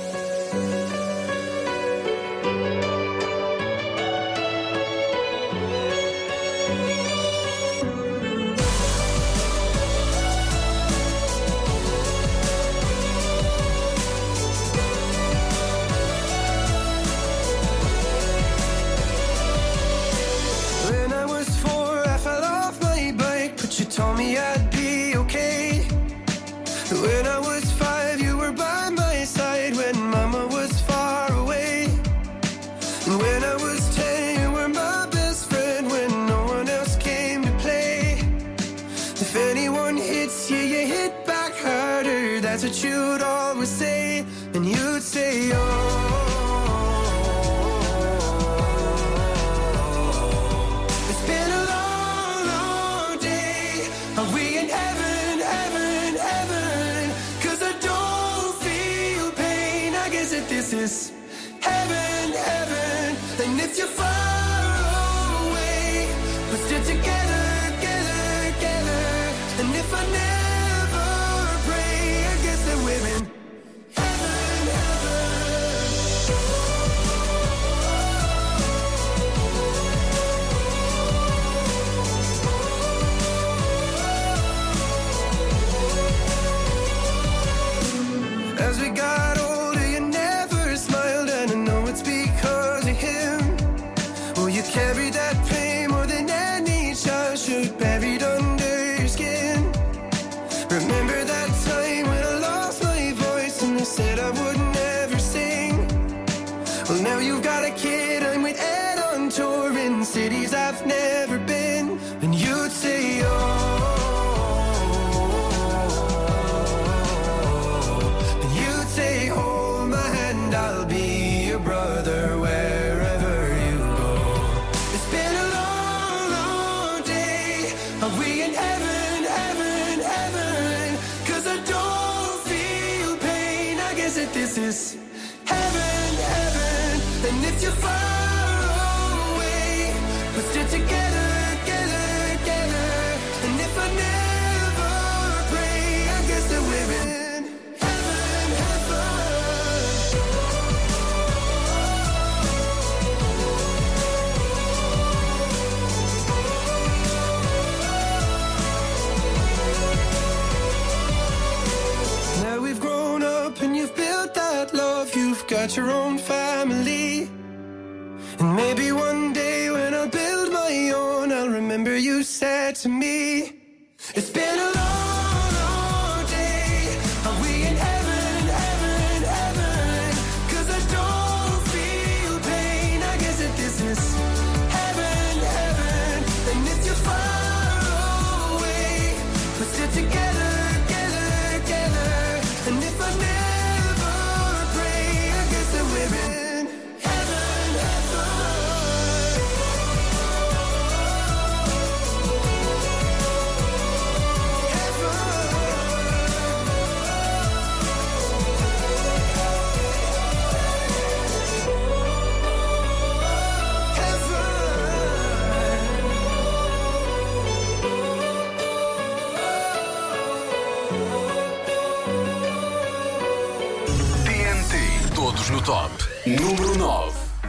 Told me I'd be okay. When I was 5, you were by my side when mama was far away. And when I was 10, you were my best friend when no one else came to play. If anyone hits you, you hit back harder. That's what you'd always say. And you'd say, oh. This is heaven, heaven. And if you're far away, we're still together, together, together. And if I never pray, I guess that we're in heaven, heaven. As we got older, carry that pain more than any child should, buried under your skin. Remember that time when I lost my voice and they said I would never sing? Well, now you've got a kid, I'm with Ed on tour in cities I've never been. And you'd say, oh. And you'd say, hold my hand, I'll be your brother wherever you go. It's been a long, long day. Are we in heaven, heaven, heaven? 'Cause I don't feel pain. I guess that this is heaven, heaven. And if you're far away, we're still together, together, together. And if I never pray, I guess that we're in heaven, heaven. Now we've grown up and you've built that love. You've got your own family. And maybe one day when I build my own, I'll remember you said to me, it's been a long, long day. Are we in heaven, heaven, heaven? 'Cause I don't feel pain. I guess that this is heaven, heaven. And if you're far away, we're still together, together, together. And if I never pray, I guess that we're in heaven, heaven. TNT, todos no top. Número 9.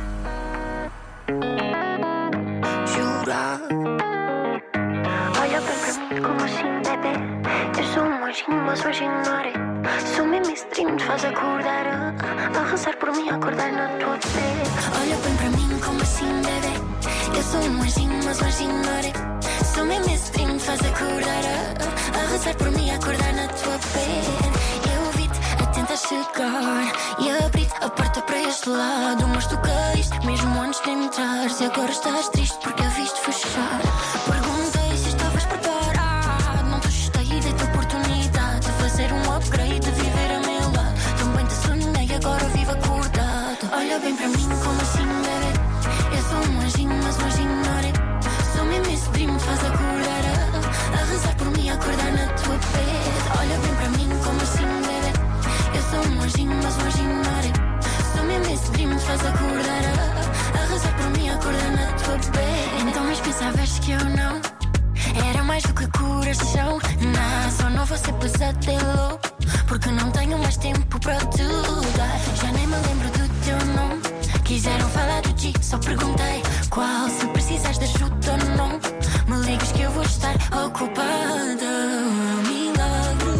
Jura? Olha bem pra mim como assim, bebê. Eu sou um anjinho, mas hoje ignore. Sou mesmo esse dream, te faz acordar. A rezar por mim, acordar na tua pele. Olha bem pra mim como assim, bebê. Eu sou um anjinho, mas hoje ignore. Sou mesmo esse dream, te faz acordar. A rezar por mim, acordar na tua pele. Eu vi-te a tentar chegar e abri a porta para este lado, mas tu caíste mesmo antes de entrares. E agora estás triste porque a viste fechar. Perguntei se estavas preparado. Não te gostei, dei-te a oportunidade de fazer um upgrade, de viver a meu lado. Também te sonhei, agora vivo acordado. Olha bem para mim como assim, bebê. Eu sou um anjinho, mas hoje ignore. Sou mesmo esse dream, te faz acordar. A rezar por mim, acordar na tua pele. Olha bem para mim como assim, bebê. Eu sou um anjinho, mas hoje ignore. Sou mesmo esse dream, te faz acordar. A rezar por mim, acordar na tua pele. Então me pensavas que eu não era mais do que coração? Não, só não vou ser pesadelo, porque não tenho mais tempo para te dar. Já nem me lembro do teu nome. Quiseram falar do ti, só perguntei qual. Se precisas de ajuda ou não, me ligas que eu vou estar ocupada. Milagre,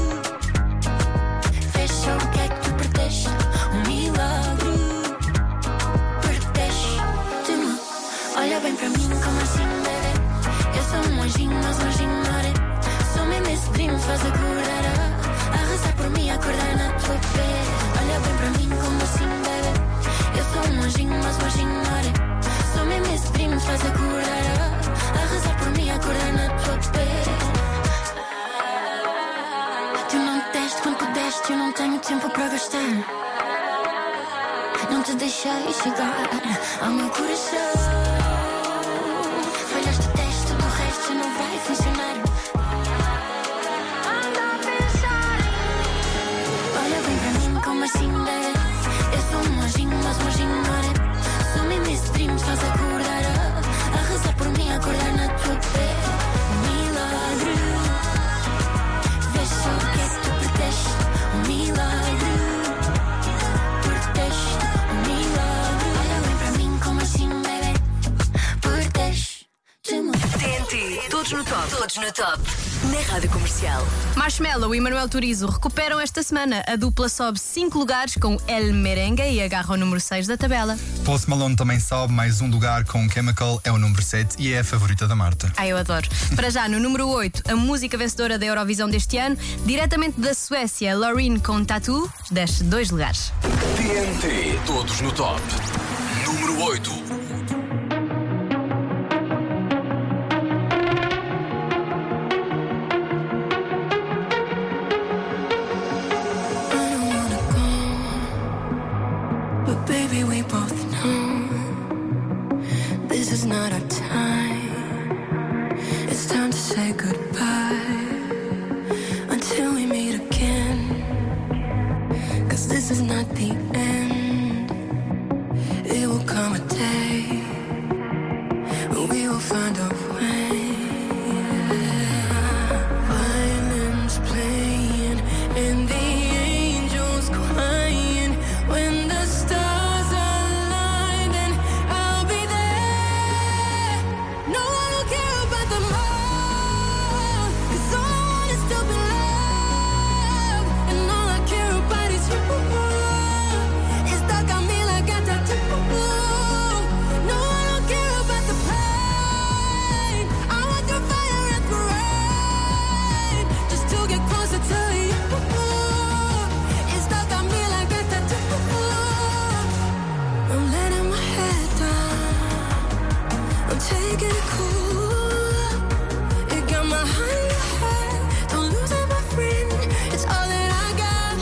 fecha o que é que tu perdeste. Um milagre, perdeste-me. Olha bem para mim como assim, bebê. Eu sou um anjinho, mas um anjinho não é. Sou mesmo esse primo, faz acordar a rezar por mim, acordar na tua pele. Olha bem para mim como assim, bebê. Eu sou um anjinho, mas um anjinho não é. Sou mesmo esse primo, faz acordar a rezar por mim, acordar na tua pele. Tu não te deste quando pudeste, eu não tenho tempo para gastar. Não te deixei chegar ao meu coração. Falhaste o teste, do resto não vai funcionar. Anda a pensar em mim. Olha bem para mim como assim, bebê. Eu sou um anjinho, mas um anjinho não é. Sou mesmo esse primo, faz acordar a rezar por mim, acordar na tua pele. Milagre, vês só o que é que tu perdeste. Um milagre, perdeste. Um milagre. Olha bem para mim como assim, bebê. Perdeste-me. TNT, todos no top. Todos no top. Na Rádio Comercial. Marshmello e Manuel Turizo recuperam esta semana. A dupla sobe 5 lugares com El Merengue e agarra o número 6 da tabela. Post Malone também sobe mais um lugar com Chemical, é o número 7 e é a favorita da Marta. Eu adoro. Para já, no número 8, a música vencedora da Eurovisão deste ano, diretamente da Suécia, Loreen com Tattoo, desce 2 lugares. TNT, todos no top. Número 8. Baby, we both know this is not our time. It's time to say goodbye until we meet again. 'Cause this is not the end. It will come a day when we will find a way. Violins playing and the angels crying when the stars align, then I'll be there. No, I don't care about the more, 'cause all I want is to be loved, and all I care about is you. It's stuck on me like a tattoo. No, I don't care about the pain. I want the fire and the rain, just to get closer to you. It's stuck on me like a tattoo. I'm letting my head down. I'm taking it cool. You got my heart in your head. Don't lose it, my friend. It's all that I got.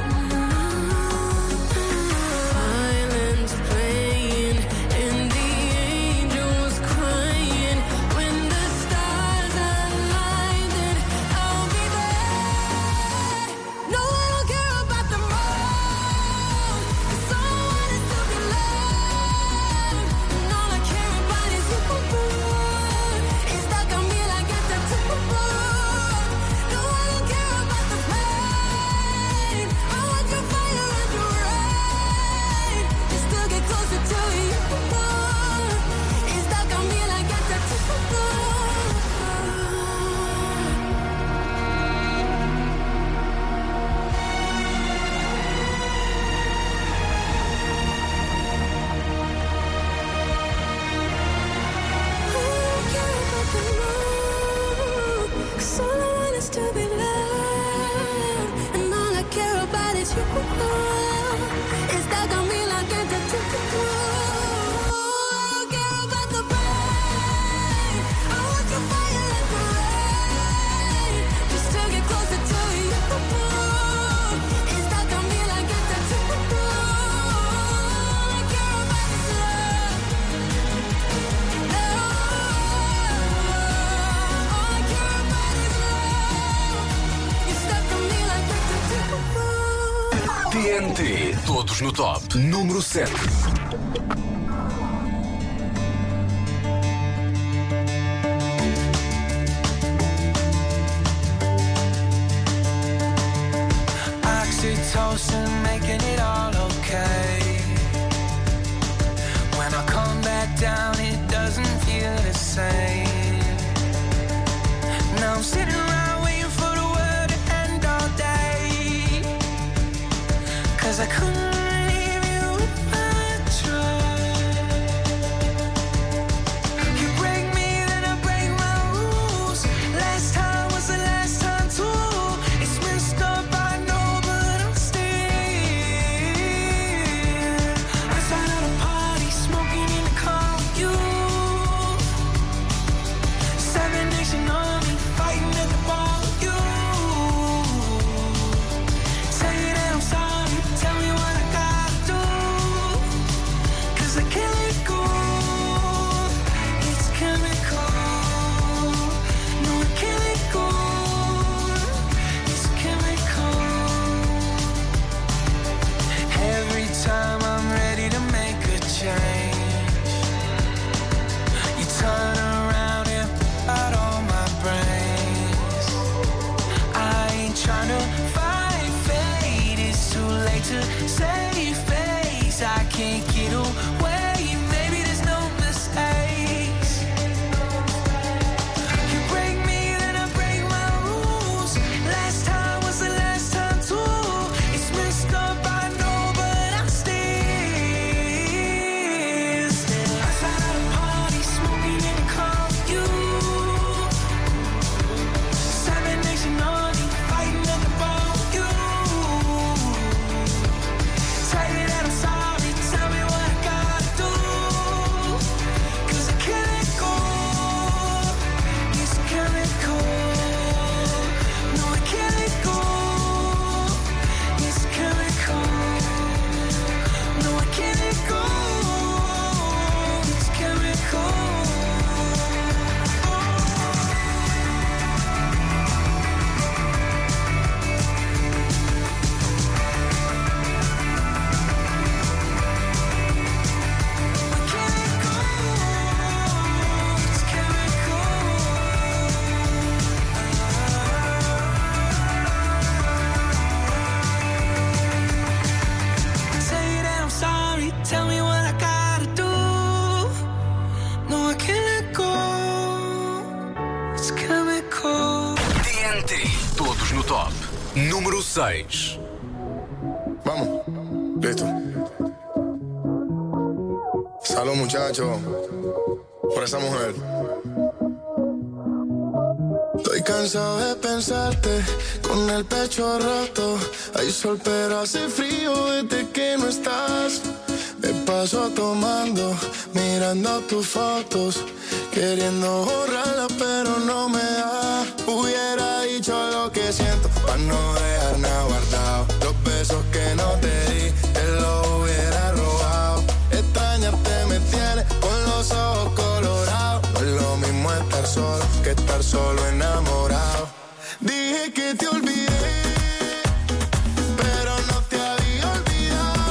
Violins playing and the angels crying. When the stars align, then I'll be there. No, I don't care about the more, 'cause all I want is to be loved, and all I care about is you. It's stuck on me like a tattoo. No, I don't care about the pain. I want your fire and your rain, just to get closer to you. It's stuck on me like a tattoo. Cause all I want is to be loved, and all I care about is you. It's stuck on me like a tattoo. I don't care about the pain. I want your fire and the rain, just to get closer to you. It's stuck on me like a tattoo. All I care about is love. All I care about is love. You're stuck on me like a tattoo. TNT, todos no top. Número 7. toast and making it all okay. When I come back down, it doesn't feel the same. Now I'm sitting around waiting for the world to end all day. 'Cause I couldn't leave you if I tried. You break me, then I break my rules. Last time was the last time too. It's messed up, I know, but I'm still outside at a party, smoking in the car with you. 7 Nation Army, fighting at the bar with you. Say that I'm sorry, tell me what I gotta do. 'Cause I can't let go. It's chemical. No, I can't let go. It's chemical. Every time I'm ready to make a change, you turn around and put out all my brains. I ain't trying to fight fate, it's too late to save face. I can't get away, maybe there's no mistakes. You break me, then I break my rules. Last time was the last time too. It's messed up, I know, but I'm still outside at a party, smoking in the car with you. 7 Nation Army, fighting at the bar with you. Say that I'm sorry, tell me what I gotta do. 'Cause I can't let go. It's chemical. No, I can't let go. It's chemical. No, I can't let go. It's chemical. Say that I'm sorry, tell me what I gotta do. No, I can't let go. It's chemical. TNT, todos no top. Número 6. Vamos, listo. Salud, muchachos, por esa mujer. Estoy cansado de pensarte con el pecho roto. Hay sol pero hace frío desde que no estás. Me paso tomando, mirando tus fotos, queriendo borrarlas pero no me da. Hubiera dicho lo que siento para no dejar nada guardado. Los besos que no te di, te los hubiera robado. Extrañarte me tiene con los ojos colorados. No es lo mismo estar solo que estar solo enamorado. Dije que te olvidé, pero no te había olvidado.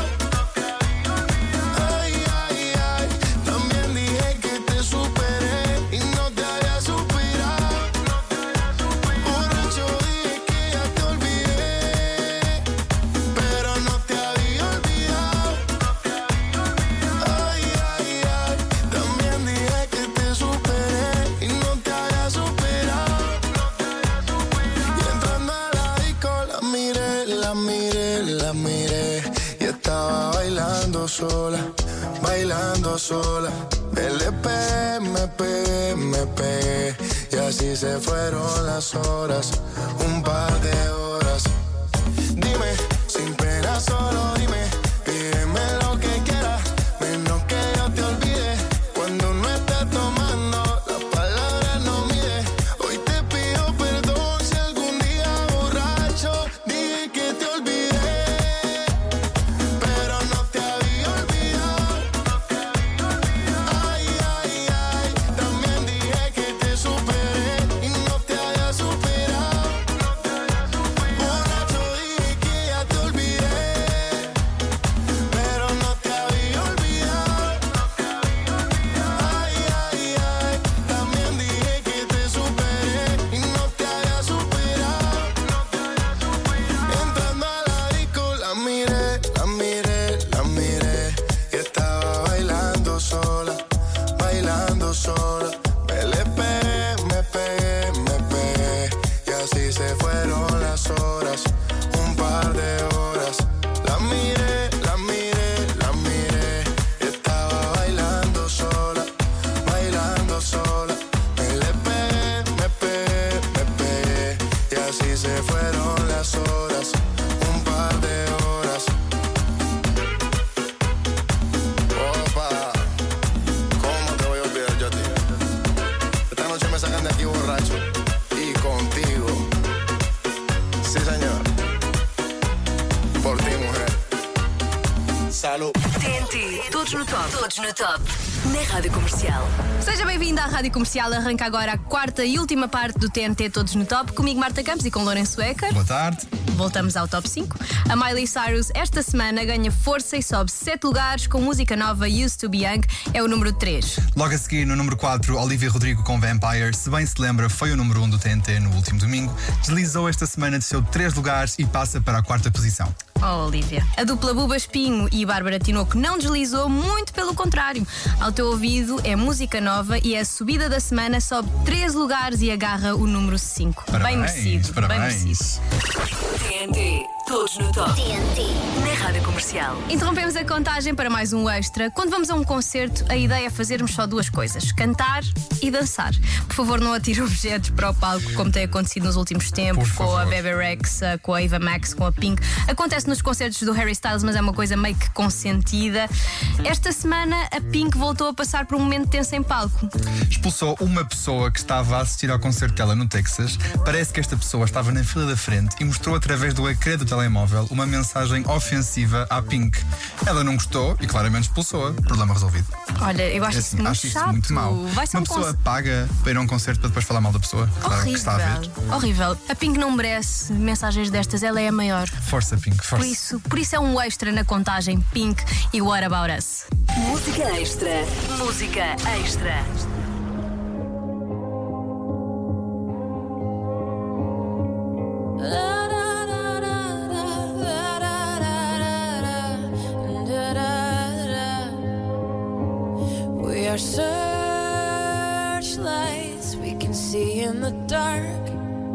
Ay, ay, ay. También dije que te superé y no te había superado. Borracho dije que ya te olvidé, pero no te había olvidado. Ay, ay, ay. También dije que te superé y no te había superado. Y entrando a la disco la miré, la miré, la miré. Y estaba bailando sola, bailando sola. Le pegué, me pegué, me pegué. Y así se fueron las horas, un par de horas. Dime, sin pena solo dime, pídeme lo que quieras, menos que yo te olvide. Cuando no estés tomando, las palabras no mide. Hoy te pido perdón si algún día borracho dije que te olvidé, pero no te había olvidado. Ay, ay, ay. También dije que te superé y no te había superado. Borracho dije que ya te olvidé, sola. Me le pegué, me pegué, me pegué. Y así se fueron las horas, un par de horas. La miré, la miré, la miré. Estaba bailando sola, bailando sola. Me le pegué, me pegué, me pegué. Y así se fueron las horas, un par de horas. Opa, ¿cómo te voy a olvidar yo a ti? Esta noche me sacan de aquí borracho y contigo. Sí, señor. Por ti, mujer. Salud. TNT, todos no top. Todos no top. Na Rádio Comercial. Seja bem-vindo à Rádio Comercial. Arranca agora a quarta e última parte do TNT Todos no Top. Comigo, Marta Campos, e com Lourenço Ecker. Boa tarde. Voltamos ao top 5. A Miley Cyrus esta semana ganha força e sobe 7 lugares com música nova Used to Be Young. É o número 3. Logo a seguir, no número 4, Olivia Rodrigo com Vampire. Se bem se lembra, foi o número 1 do TNT no último domingo. Deslizou esta semana, desceu 3 lugares e passa para a 4ª posição. Oh, Olivia. A dupla Buba Espinho e Bárbara Tinoco não deslizou, muito pelo contrário. Ao teu ouvido é música nova e a subida da semana sobe 3 lugares e agarra o número 5. Bem merecido. Parabéns. Bem merecido. TNT, todos no top. TNT, na Rádio Comercial. Interrompemos a contagem para mais um extra. Quando vamos a um concerto, a ideia é fazermos só 2 coisas: cantar e dançar. Por favor, não atire objetos para o palco, como tem acontecido nos últimos tempos, com a Bebe Rexha, com a Eva Max, com a Pink. Acontece nos concertos do Harry Styles, mas é uma coisa meio que consentida. Esta semana, a Pink voltou a passar por um momento tenso em palco. Expulsou uma pessoa que estava a assistir ao concerto dela no Texas. Parece que esta pessoa estava na fila da frente e mostrou através do ecrã do telemóvel uma mensagem ofensiva à Pink. Ela não gostou e claramente expulsou-a. Problema resolvido. Olha, eu acho isso muito acho chato. Isso muito mau. Vai ser uma pessoa paga para ir a um concerto para depois falar mal da pessoa. Claro que está a ver. Horrível. A Pink não merece mensagens destas, ela é a maior. Força, Pink, força. Por isso é um extra na contagem. Pink e What About Us. Música extra. Música extra. We are searchlights we can see in the dark.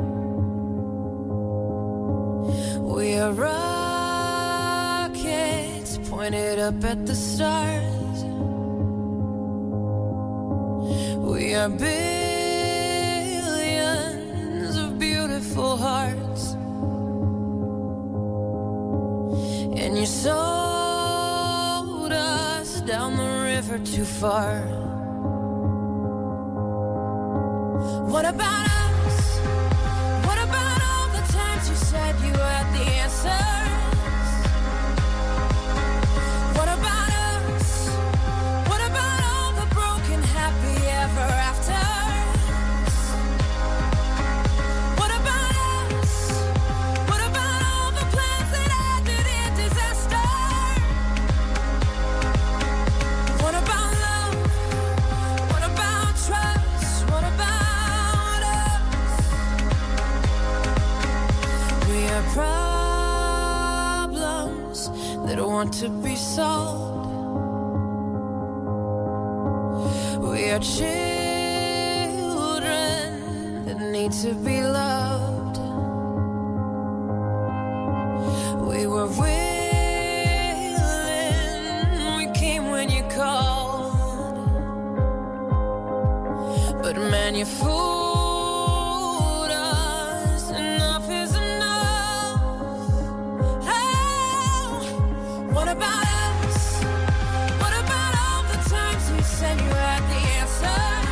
We are rockets pointed up at the stars. We are billions of beautiful hearts. And you sold us down the river too far. What about us? What about all the times you said you had the answers? What about us? What about all the broken happy ever afters? What about us? What about all the plans that ended in disaster? What about love? What about trust? What about us? We are problems that want to be solved. We are children that need to be loved. We were willing, we came when you called. But man, you fooled us. Enough is enough. Oh, what about us? What about all the times you said you had the answer?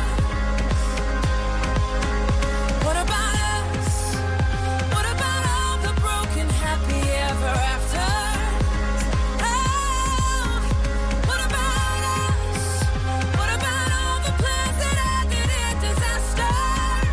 What about us? What about all the broken happy ever afters? Oh, what about us? What about all the plans that ended in disaster?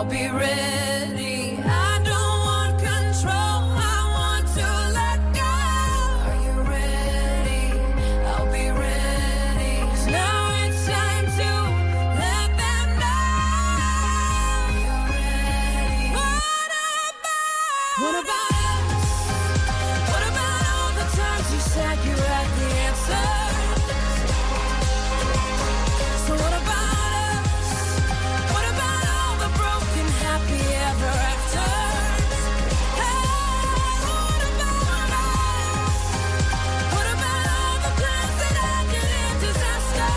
I'll be ready. I don't want control, I want to let go. Are you ready? I'll be ready. 'Cause now it's time to let them know you're ready. What about us? What about all the times you said you had the answer? So what about us? What about all the broken happy ever afters? Hey, what about us? What about all the plans that ended in disaster?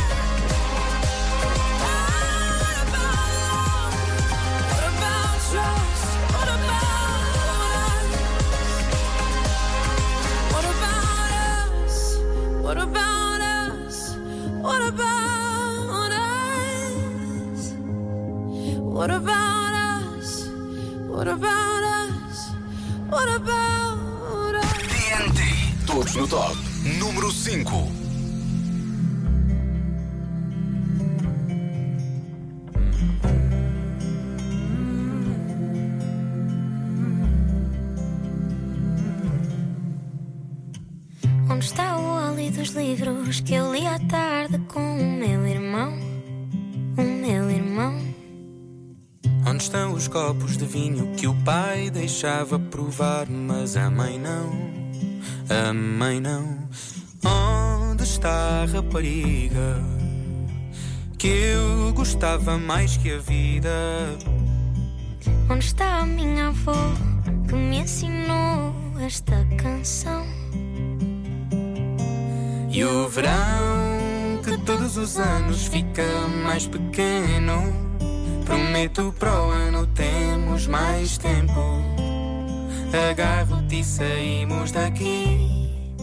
What about love? What about trust? What about us? What about us? What about us? What about us? What about us? What about us? What about us? TNT. Todos no top. Número 5. Onde está o óleo dos livros que eu li à tarde com o meu irmão? O meu irmão. Onde estão os copos de vinho que o pai deixava provar, mas a mãe não, a mãe não. Onde está a rapariga que eu gostava mais que a vida? Onde está a minha avó que me ensinou esta canção? E o verão que todos os anos fica mais pequeno, prometo para o ano temos mais tempo. Agarro-te e saímos daqui.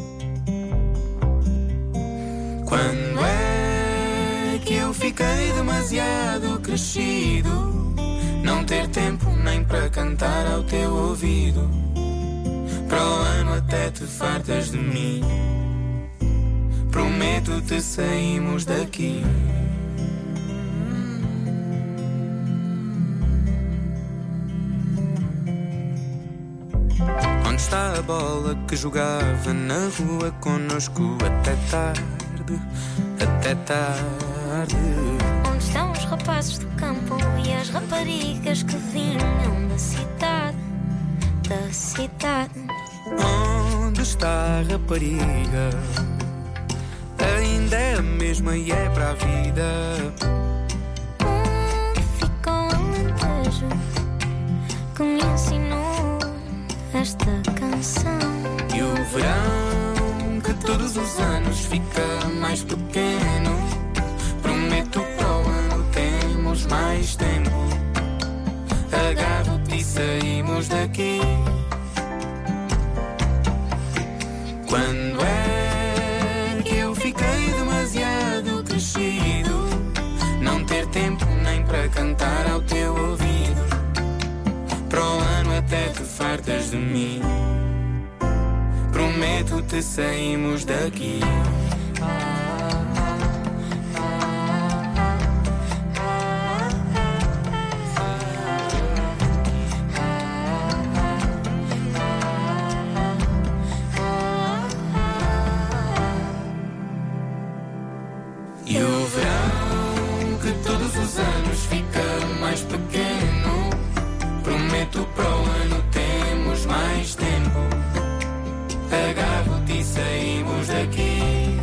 Quando é que eu fiquei demasiado crescido, não ter tempo nem para cantar ao teu ouvido? Para o ano até te fartas de mim, prometo-te saímos daqui. Onde está a bola que jogava na rua connosco até tarde, até tarde? Onde estão os rapazes do campo e as raparigas que vinham da cidade, da cidade? Onde está a rapariga? Ainda é a mesma e é para a vida. Onde ficou o Alentejo que me ensinou esta canção? E o verão que todos os anos fica mais pequeno, prometo para o ano temos mais tempo. Agarro-te e saímos daqui. Quando é que eu fiquei demasiado crescido, não ter tempo nem para cantar ao teu ouvido? Para o ano até te fartas de mim, prometo-te saímos daqui. E o verão que todos os anos fica mais pequeno, prometo para o ano temos mais tempo. Agarro-te e saímos daqui.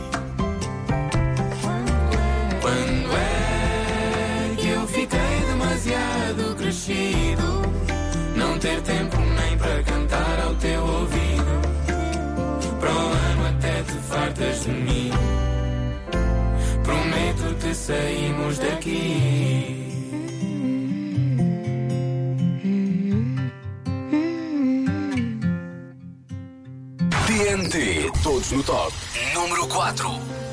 Quando é que eu fiquei demasiado crescido, não ter tempo nem para cantar ao teu ouvido? Para o ano até te fartas de mim, prometo-te saímos daqui. TNT, todos no top. Número 4.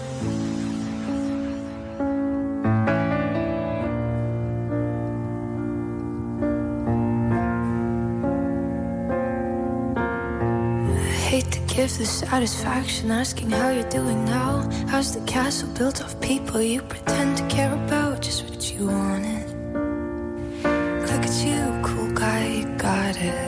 Hate to give the satisfaction asking how you're doing now. How's the castle built of people you pretend to care about? Just what you wanted. got it.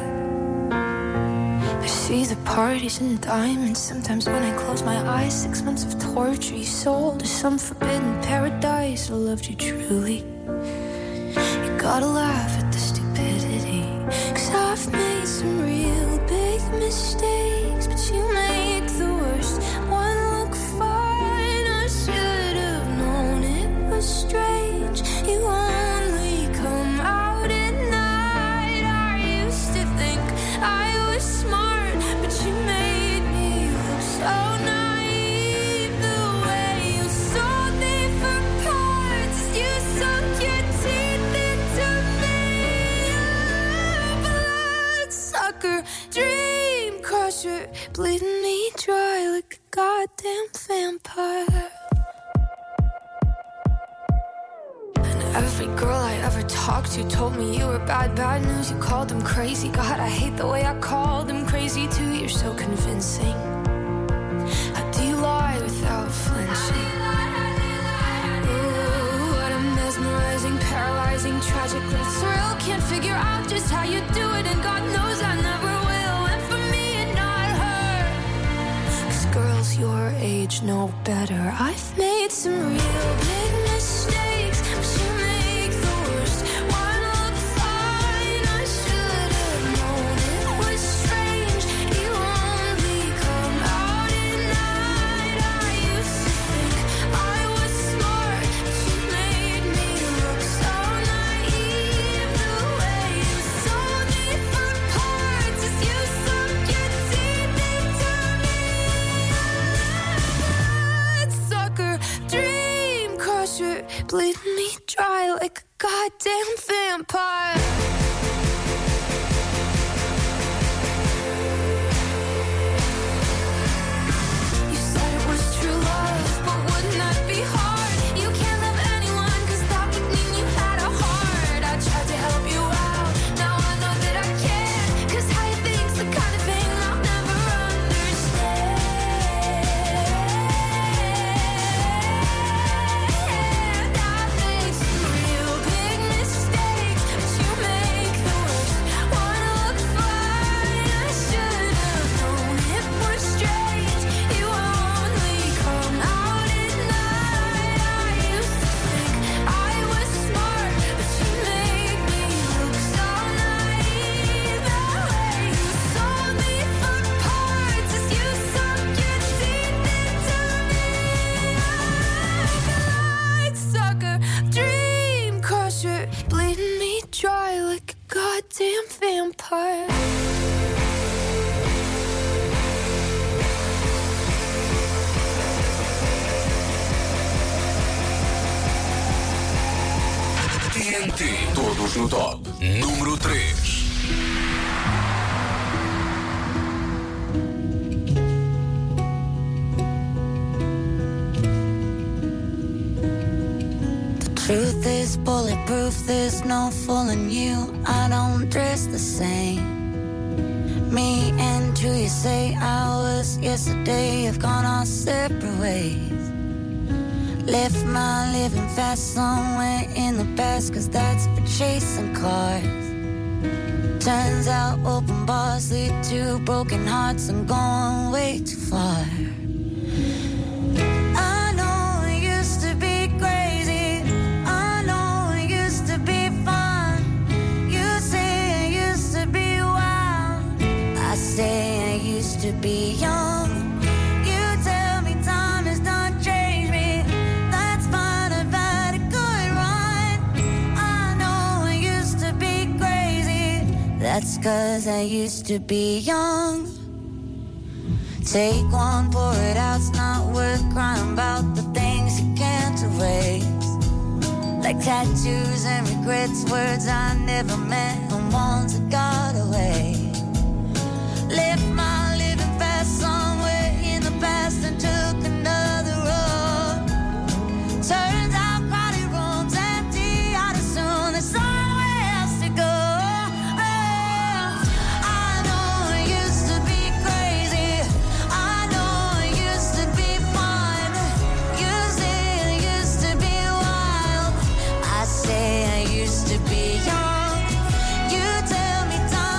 I see the parties and diamonds. Sometimes when I close my eyes, 6 months of torture you sold to some forbidden paradise. I loved you truly. You gotta laugh at the stupidity, 'cause I've made some real big mistakes, but you make the worst one look fine. I should have known it was strange. You only come out at night. I used to think I was smart, but you made me look so naive. The way you sold me for parts, you sunk your teeth into me. Bloodsucker, dream crusher, bleeding me dry like a goddamn vampire. Every girl I ever talked to told me you were bad, bad news. You called them crazy. God, I hate the way I called them crazy too. You're so convincing. How do you lie without flinching? Ooh, what a mesmerizing, paralyzing, tragic little thrill. Can't figure out just how you do it, and God knows I never will. And for me and not her, 'cause girls your age know better. I've made some real big mistakes, but you make the worst one look fine. I should have known it was strange. You only come out at night. I used to think I was smart, but you made me look so naive. The way you sold me for parts as you sunk your teeth into me. Bloodsucker, dream crusher, bleeding me dry like a goddamn vampire. You said it was true love, but wouldn't that be hard? You can't love anyone, 'cause that would mean you had a heart. I tried to help you out, now I know that I can't, 'cause how you think's the kind of thing I'll never understand. I've made some real big mistakes, but you make the worst one look fine. I should have known it was strange. You only come out at night. I used to think I was smart, but you made me look so naive. The way you sold me for parts as you sunk your teeth into me. Bloodsucker, dream crusher, bleeding me dry like a goddamn vampire. TNT, todos no top. Número 3. Truth is bulletproof, there's no fooling you. I don't dress the same. Me and who you say I was yesterday have gone our separate ways. Left my living fast somewhere in the past, 'cause that's for chasing cars. Turns out open bars lead to broken hearts and going way too far. I know it used to be crazy, I know it used to be fun. You say I used to be wild, I say I used to be young. You tell me time has done changed me, that's fine, I've had a good run. I know I used to be crazy, that's 'cause I used to be young. Take one, pour it out, it's not worth crying about the things you can't erase. Like tattoos and regrets, words I never meant and ones that got away. Left my living fast somewhere in the past and took another road. Turns out crowded rooms empty out as soon, there's somewhere else to go. I know it used to be crazy, I know it used to be fun. You say it used to be wild, I say I used to be young. You tell me time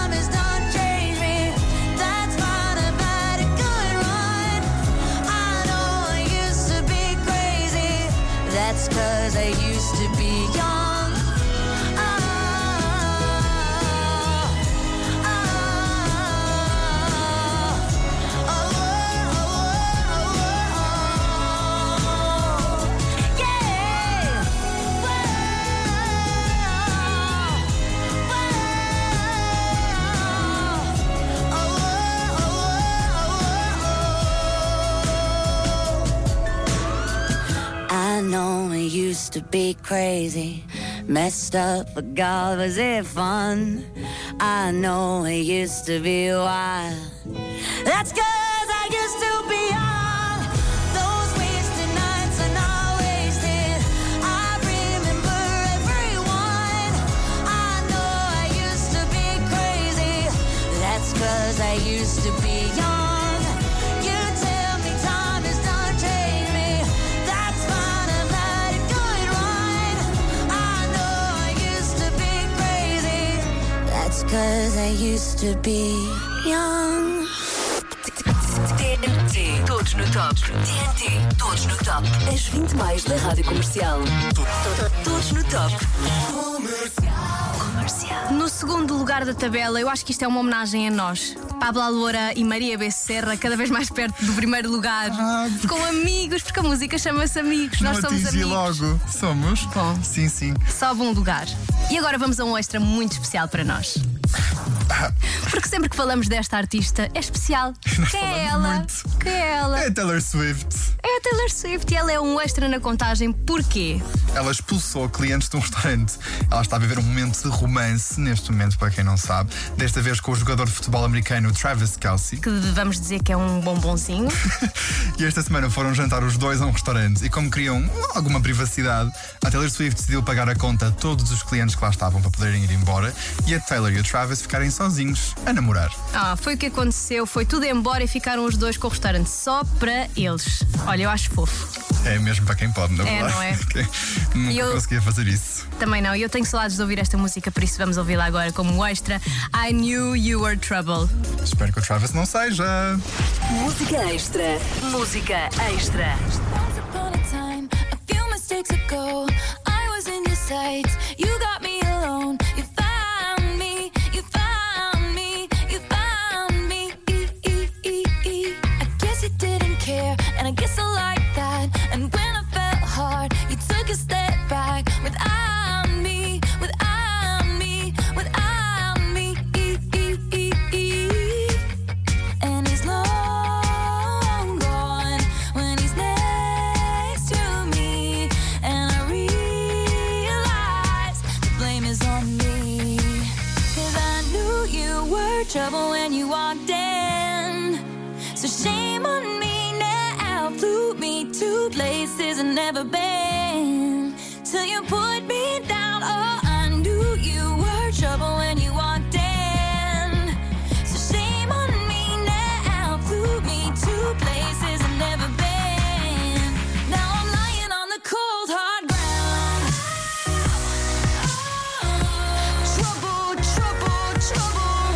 to be crazy, messed up, but God, was it fun? I know it used to be wild. That's 'cause I used to be young. Those wasted nights are not wasted. I remember everyone. I know I used to be crazy. That's 'cause I used to be young. You tell me time has done changed me. That's fine, I've let it go and run. I know I used to be crazy. That's 'cause I used to be young. TNT, todos no top. TNT, todos no top. As 20 mais da Rádio Comercial. Todos no top. Comercial. No segundo lugar da tabela, eu acho que isto é uma homenagem a nós. Pablo Alborán e Maria B. Serra, cada vez mais perto do primeiro lugar. Com amigos, porque a música chama-se Amigos. Não nós somos atingi amigos. logo. Somos? Bom. Sim, sim. Sobe um lugar. E agora vamos a um extra muito especial para nós. Porque sempre que falamos desta artista é especial. Quem é ela? Muito. Quem é ela? É a Taylor Swift. É a Taylor Swift e ela é um extra na contagem. Porquê? Ela expulsou clientes de um restaurante. Ela está a viver um momento de romance, neste momento, para quem não sabe. Desta vez com o jogador de futebol americano Travis Kelce. Que vamos dizer que é um bombonzinho. E esta semana foram jantar os dois a um restaurante. E como queriam alguma privacidade, a Taylor Swift decidiu pagar a conta a todos os clientes que lá estavam para poderem ir embora. E a Taylor e o Travis ficarem sozinhos a namorar. Foi o que aconteceu. Foi tudo embora e ficaram os dois com o restaurante só para eles. Olha, eu acho fofo. É mesmo para quem pode, não é? Não é? Nunca conseguia fazer isso. Também não. E eu tenho saudades de ouvir esta música, por isso vamos ouvi-la agora como extra. I Knew You Were Trouble. Espero que o Travis não seja. Música extra. Música extra. Once upon a time, a few mistakes ago, I was in your sights. You got me alone. You found me. You found me. You found me. I guess you didn't care, and I guess I like that. And when I felt hard, you took a step back without me. Without me. Without me. And he's long gone when he's next to me. And I realize the blame is on me. 'Cause I knew you were trouble when you walked in. So shame on me now. Flew me to places I've never been. Till you put me down. Oh, I knew you were trouble when you walked in. So shame on me now. Flew me to places I've never been. Now I'm lying on the cold hard ground. Trouble, trouble, trouble.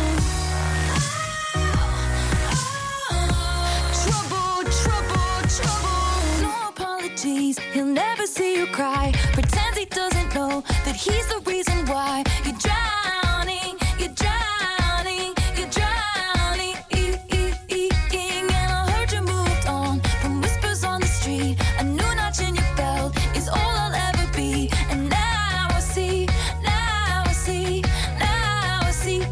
Trouble, trouble, trouble. No apologies, he'll never see you cry. Pretends he doesn't know that he's the reason why you're drowning, you're drowning, you're drowning. And I heard you moved on from whispers on the street. A new notch in your belt is all I'll ever be. And now I see, now I see, now I see.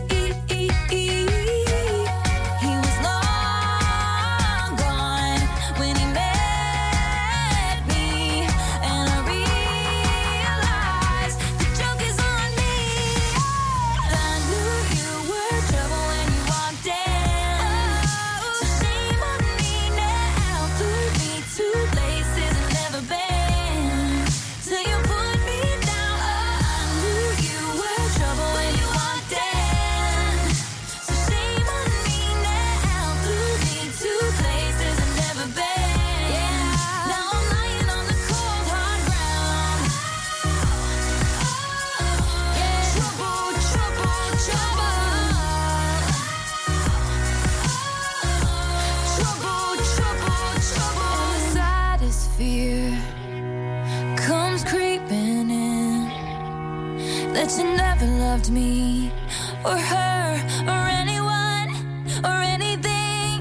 He was long gone when he met me. And I realized the joke is on me. I knew you were trouble when you walked in. So shame on me now. Flew me to places I've never been. Till you put me down. I knew you were trouble when you walked in. So shame on me now. Flew me to places I've never been. Now I'm lying on the cold hard ground. Trouble, trouble, trouble. Trouble, trouble, trouble. The saddest fear comes creeping in, that you never loved me or her or anyone or anything.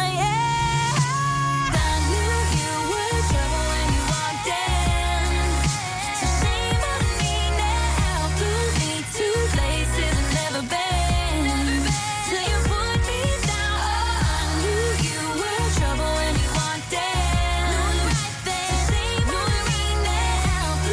I knew you were trouble when you walked in. So shame on me now. Flew me to places I've never been. Till you put me down. I knew you were trouble when you walked in. So shame on me now.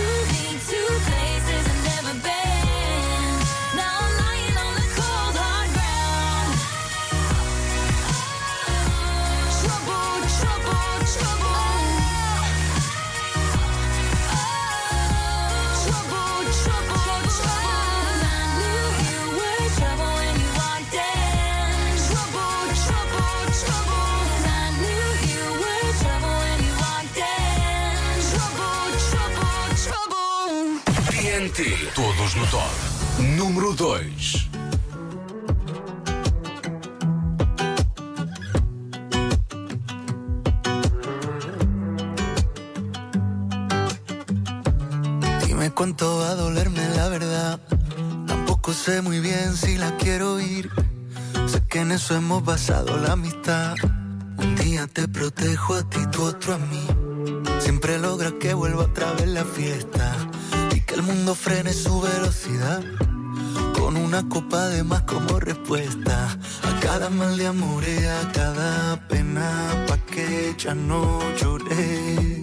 TNT, todos no top. Número 2. Dime cuánto va a dolerme la verdad. Tampoco sé muy bien si la quiero ir. Sé que en eso hemos basado la amistad. Un día te protejo a ti, tú otro a mí. Siempre logras que vuelva otra vez la fiesta y que el mundo frene su velocidad. Con una copa de más como respuesta a cada mal de amor y a cada pena, pa' que ya no lloré.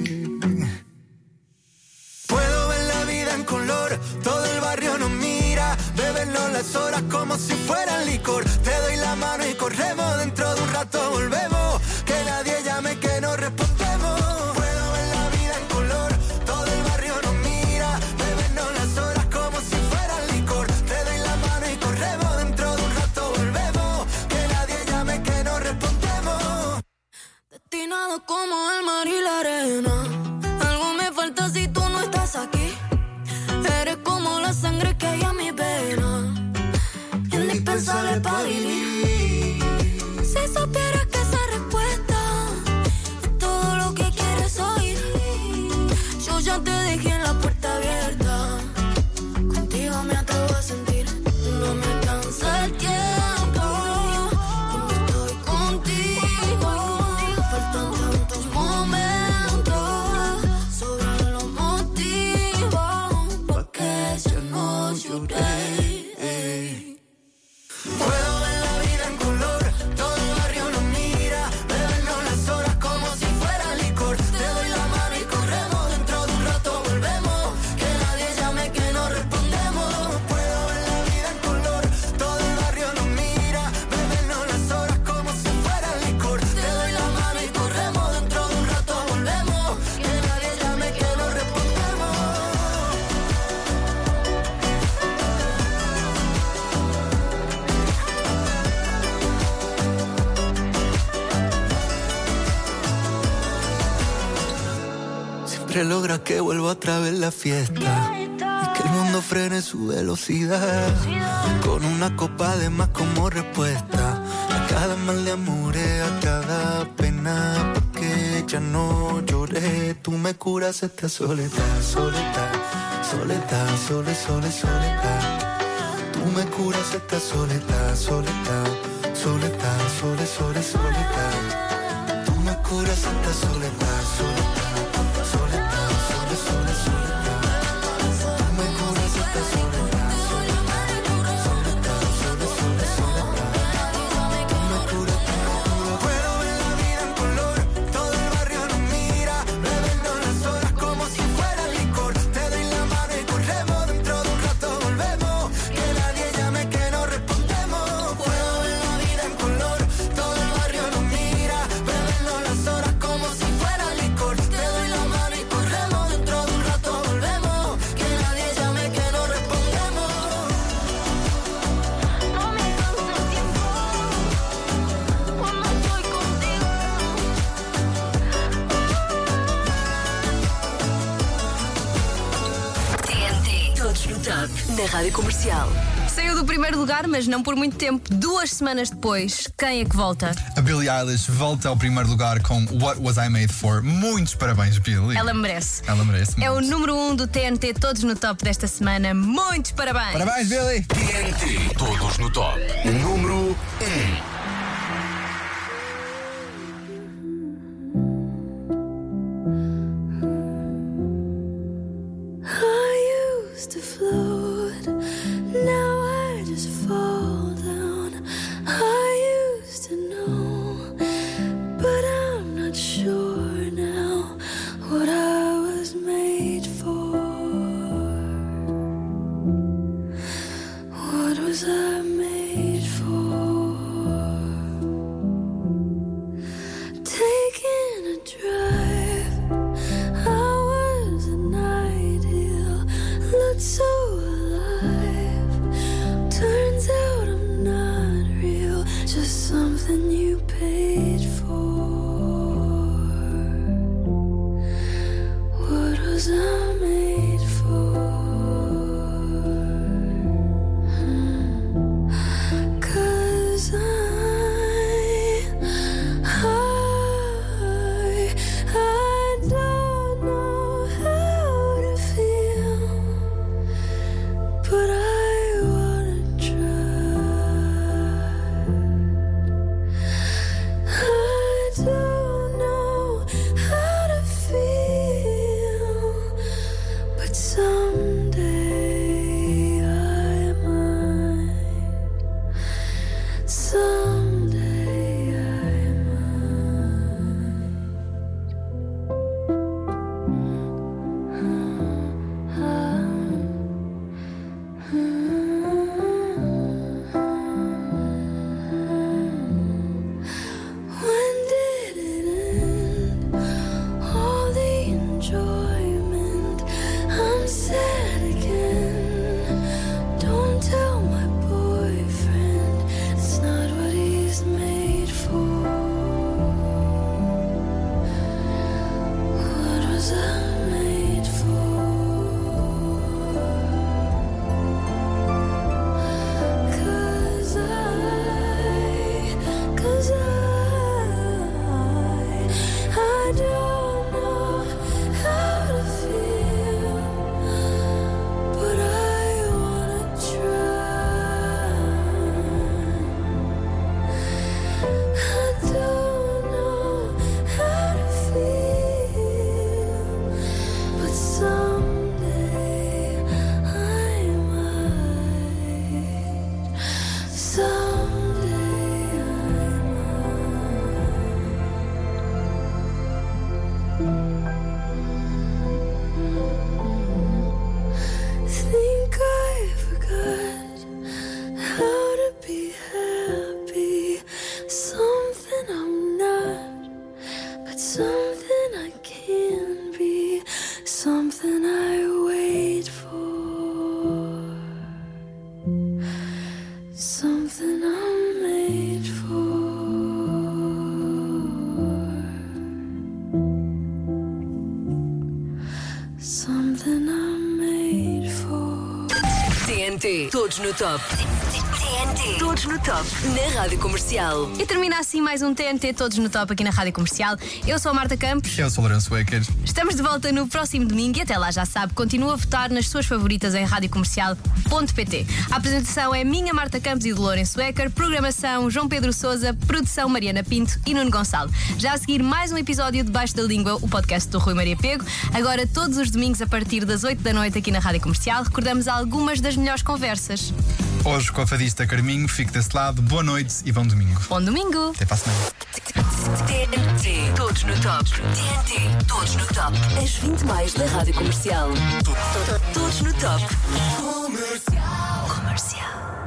Puedo ver la vida en color, todo el barrio nos mira. Bebernos las horas como si fueran licor. Te doy la mano y corremos, dentro de un rato volvemos. Que nadie llame, que no respondemos. Puedo ver la vida en color, todo el barrio nos mira. Bebernos las horas como si fueran licor. Te doy la mano y corremos, dentro de un rato volvemos. Que nadie llame, que no respondemos. Destinado como el mar y la arena. Algo me falta si tú no estás aquí. Eres como la sangre que hay a mi vena, indispensable para vivir. Si supieras que esa respuesta es todo lo que quieres oír. Yo ya te dejé en la puerta abierta. Contigo me atrevo a sentir. No me alcanza el tiempo cuando estoy contigo. Faltan tantos momentos, sobran los motivos pa' que ya no lloré. Puedo ver la vida en color, todo el barrio nos mira. Bebernos las horas como si fuera licor. Te doy la mano y corremos, dentro de un rato volvemos. Que nadie llame, que no respondemos. Puedo ver la vida en color, todo el barrio nos mira. Bebernos las horas como si fuera licor. Te doy la mano y corremos, dentro de un rato volvemos. Que nadie llame, que no respondemos. Siempre logra que vuelva otra vez la fiesta y que el mundo frene su velocidad. Con una copa de más como respuesta a cada mal de amor, a cada pena, pa' que ya no lloré. Tú me curas esta soledad, soledad, soledad, soledad. Tú me curas esta soledad, soledad, soledad, soledad. Tú me curas esta soledad, soledad. Puedo ver la vida en color, todo el barrio nos mira. Bebernos las horas como si fuera licor. Te doy la mano y corremos, dentro de un rato volvemos. Que nadie llame, que no respondemos. Puedo ver la vida en color, todo el barrio nos mira. Bebernos las horas como si fuera licor. Te doy la mano y corremos, dentro de un rato volvemos. Que nadie llame, que no respondemos. No me cansa el tiempo cuando estoy contigo. TNT, todos no top, na Rádio Comercial. Saiu do primeiro lugar, mas não por muito tempo. 2 semanas depois, quem é que volta? A Billie Eilish volta ao primeiro lugar com What Was I Made For. Muitos parabéns, Billie. Ela merece. Ela merece É o muito. número 1 do TNT, todos no top desta semana. Muitos parabéns! Parabéns, Billie. TNT, todos no top. Número 1. I used to float, now I just fall down. I used to know, but I'm not sure now what I was made for. What was I made for? Taking a drive, I was an ideal, looked so alive. Turns out I'm not real, just something you paid for. What was I made for? TNT, todos no top. TNT, todos no top, na Rádio Comercial. E termina assim mais um TNT Todos no Top aqui na Rádio Comercial. Eu sou a Marta Campos. Eu sou o Lourenço Wecker. Estamos de volta no próximo domingo e até lá já sabe, continua a votar nas suas favoritas em radiocomercial.pt. A apresentação é minha, Marta Campos, e de Lourenço Wecker. Programação João Pedro Sousa, produção Mariana Pinto e Nuno Gonçalo. Já a seguir mais um episódio de Baixo da Língua, o podcast do Rui Maria Pego. Agora todos os domingos a partir das 8 da noite aqui na Rádio Comercial. Recordamos algumas das melhores conversas. Hoje com a fadista Carminho, fique desse lado. Boa noite e bom domingo. Bom domingo. Até para a semana. TNT, todos no top. TNT, todos no top. As 20 mais da Rádio Comercial. Todos no top. Comercial.